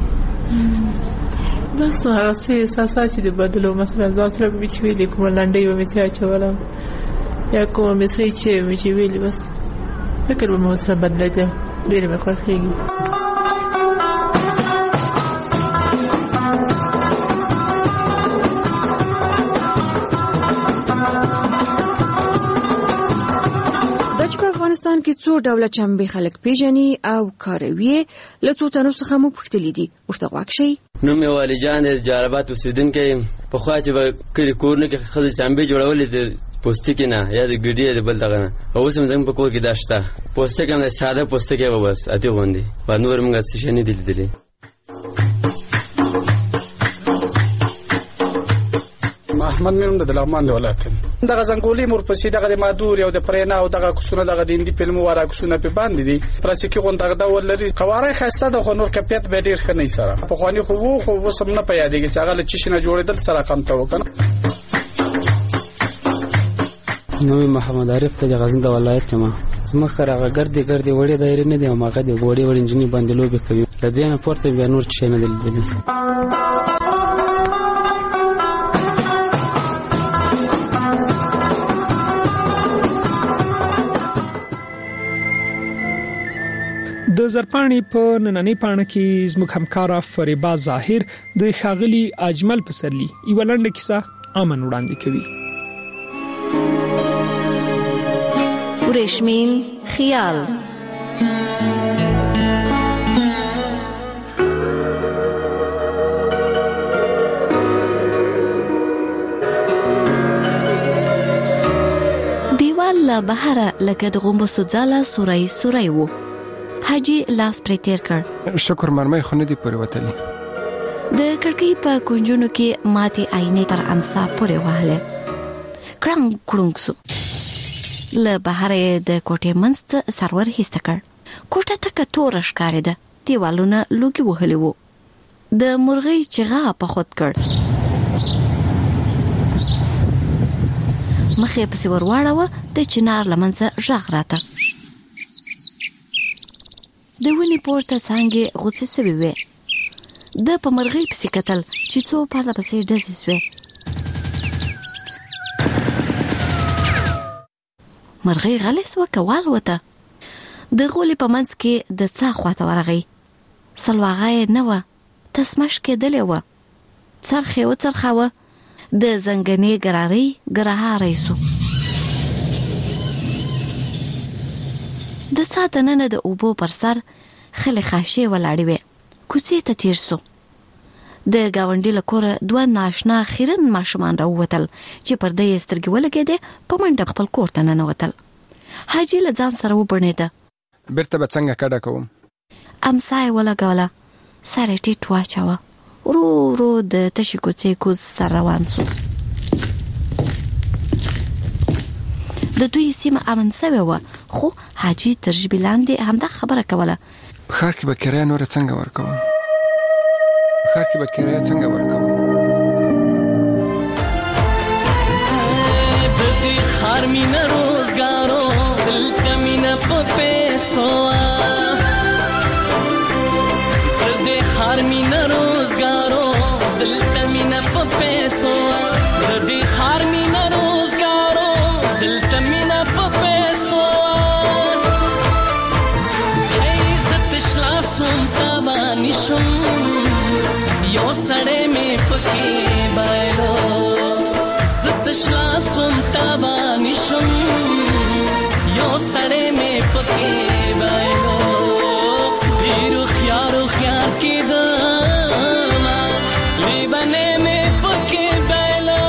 [SPEAKER 23] بس هغه احساسات چې د بدلو مثلا ځان سره مې چې ویلې کوم لنډۍ به مې څه اچولم یا کوم مصري چې مې چې ویلې بس فکر به مې سره بدلېده ډېر مې خوښېږي.
[SPEAKER 8] افغانستان کې څو ډوله چمبې خلک پیژني او کاروي له څو تنو څخه مو پوښتلي دي ورته غوږ شئ.
[SPEAKER 10] نوم یې والجان د جالبات اوسېدونکی یم. پخوا چې به کلي کورونو کې ښځو چمبې جوړولې د پوستکي نه یا د ګډې یا د بل دغه نه، اوس هم زموږ په کور کې دا شته. پوستکی هم د ساده پوستکی به بس اتې غوندې په نور موږ څه شی نه دي لیدلي.
[SPEAKER 12] احمد مې د لغمان د ولایت دغه زنګولي مورپسې دغه د مادور او د پرینا او دغه کوسونه دغه د هندي فلمو واره کوسونه په باندې دي پلاستیکي غونډه د ولري قواره خسته د خنور کپیت به ډیر ښه نه سره په خواني خو وسم نه پیادېږي چې هغه چې شنه جوړېدل سره کم ته وکنه.
[SPEAKER 13] نو محمد عارف ته د غزنی د ولایت کما مخه راغ ګرځي وړي دایره نه دی او ماغه دی وړي انجنیر باندې لوبي کوي لدې نه پورته بیا نور څه نه دي.
[SPEAKER 20] د زرپاڼې په نننۍ پاڼه کې زموږ همکاره فریبا ظاهر د ښاغلي اجمل پسرلی یوه لنډه کیسه امن وړاندې کوي.
[SPEAKER 24] ورېښمین خیال. دیوال له بهره لکه د غومبسو ځاله سورای وو. حاجی لاس پرې تیر کړ.
[SPEAKER 14] شکر مرمۍ خو نه دی پورې وتلی.
[SPEAKER 24] د کړکۍ په کونجونو کې ماتې آینې پر امسا پورې وهله. کړنګ کړنګ سو. له بهر د کوټې منځ ته سرور هیسته کړ. کوټه تکه تور ښکارېده. دیوالونه لوګي وهلي وو. د مرغۍ چغا په خود کړ. مخې پسې ورواړوه د چنار لمنځه غږ راته. د ونې پورته څانګې غوڅې سوي وې. د په مرغۍ پسې کتل چې څو پرله پسې ډزې سوې. مرغۍ غلې سوه که والوته. د غولي په منځ کې د څا خواته ورغی. سلواغه یې نه وه، تسمش کېدلې وه. څرخ یې وڅرخاوه. د زنګنې ګرهاری سو. د څا دننه د اوبو پر سر خلې خاشې ولاړې وې. کوڅې ته تیر سو. د ګاونډي له کوره دوه ناشنا خیرن ماشومان راووتل چې پرده یې سترګې ولګېدې. په منډه خپل کور ته ننوتل. حاجي له ځان سره وبڼېده.
[SPEAKER 14] بیرته به څنګه کډه کوم؟
[SPEAKER 24] امسا یې ولګوله. سر یې ټیټ واچوه. ورو ورو د تشې کوڅې کوز سر روان سو. د دوی سیمه امن سوې وه، خو حاجي تر ژبې لاندې همدا خبره کوله.
[SPEAKER 14] په ښار کې به کرایه نوره څنګه ورکوم؟
[SPEAKER 15] د دې ښار مینه روزګارو دلته مینه په پیسو، د دې ښار مینه روزګارو دلته مینه په پیسو، د دې ښار مینه روزګارو دلته مینه په پیسو. عزت شلاسم تابانی شم یو سړی مې پکې بایلو، زت شلاسم تابانی شم یو سړی مې پکې بایلو. ډېرو خیارو خیار کېدم لیبنې مې پکې بایلو.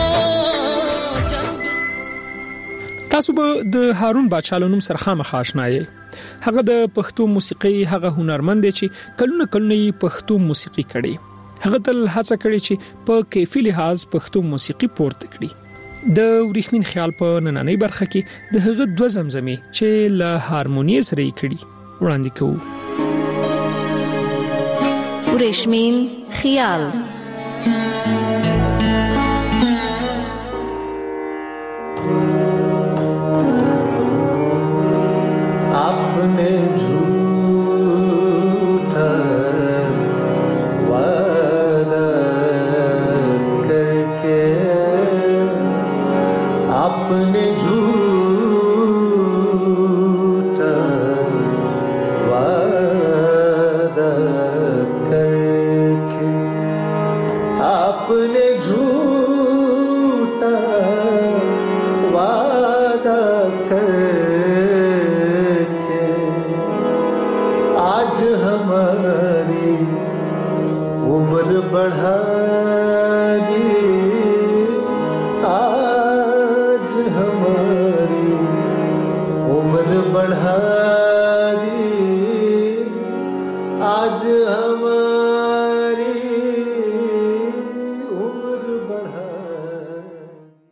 [SPEAKER 20] تاسو به د هارون باچا له نوم سره خامخا آشنا یې. هغه د پښتو موسیقۍ هغه هنرمند دی چې کلونه یې پښتو موسیقي کړي. هغه تل هڅه کړې چې په کیفي لحاظ پښتو موسیقي پورته کړي. د ورېښمین خیال په نننۍ برخه کې د هغه دوه زمزمې چې له هارمونی سره یې کړي وړاندې کوو.
[SPEAKER 24] ورېښمین خیال.
[SPEAKER 25] आपने झूठा वादा आपने झूठा वादा करके आपने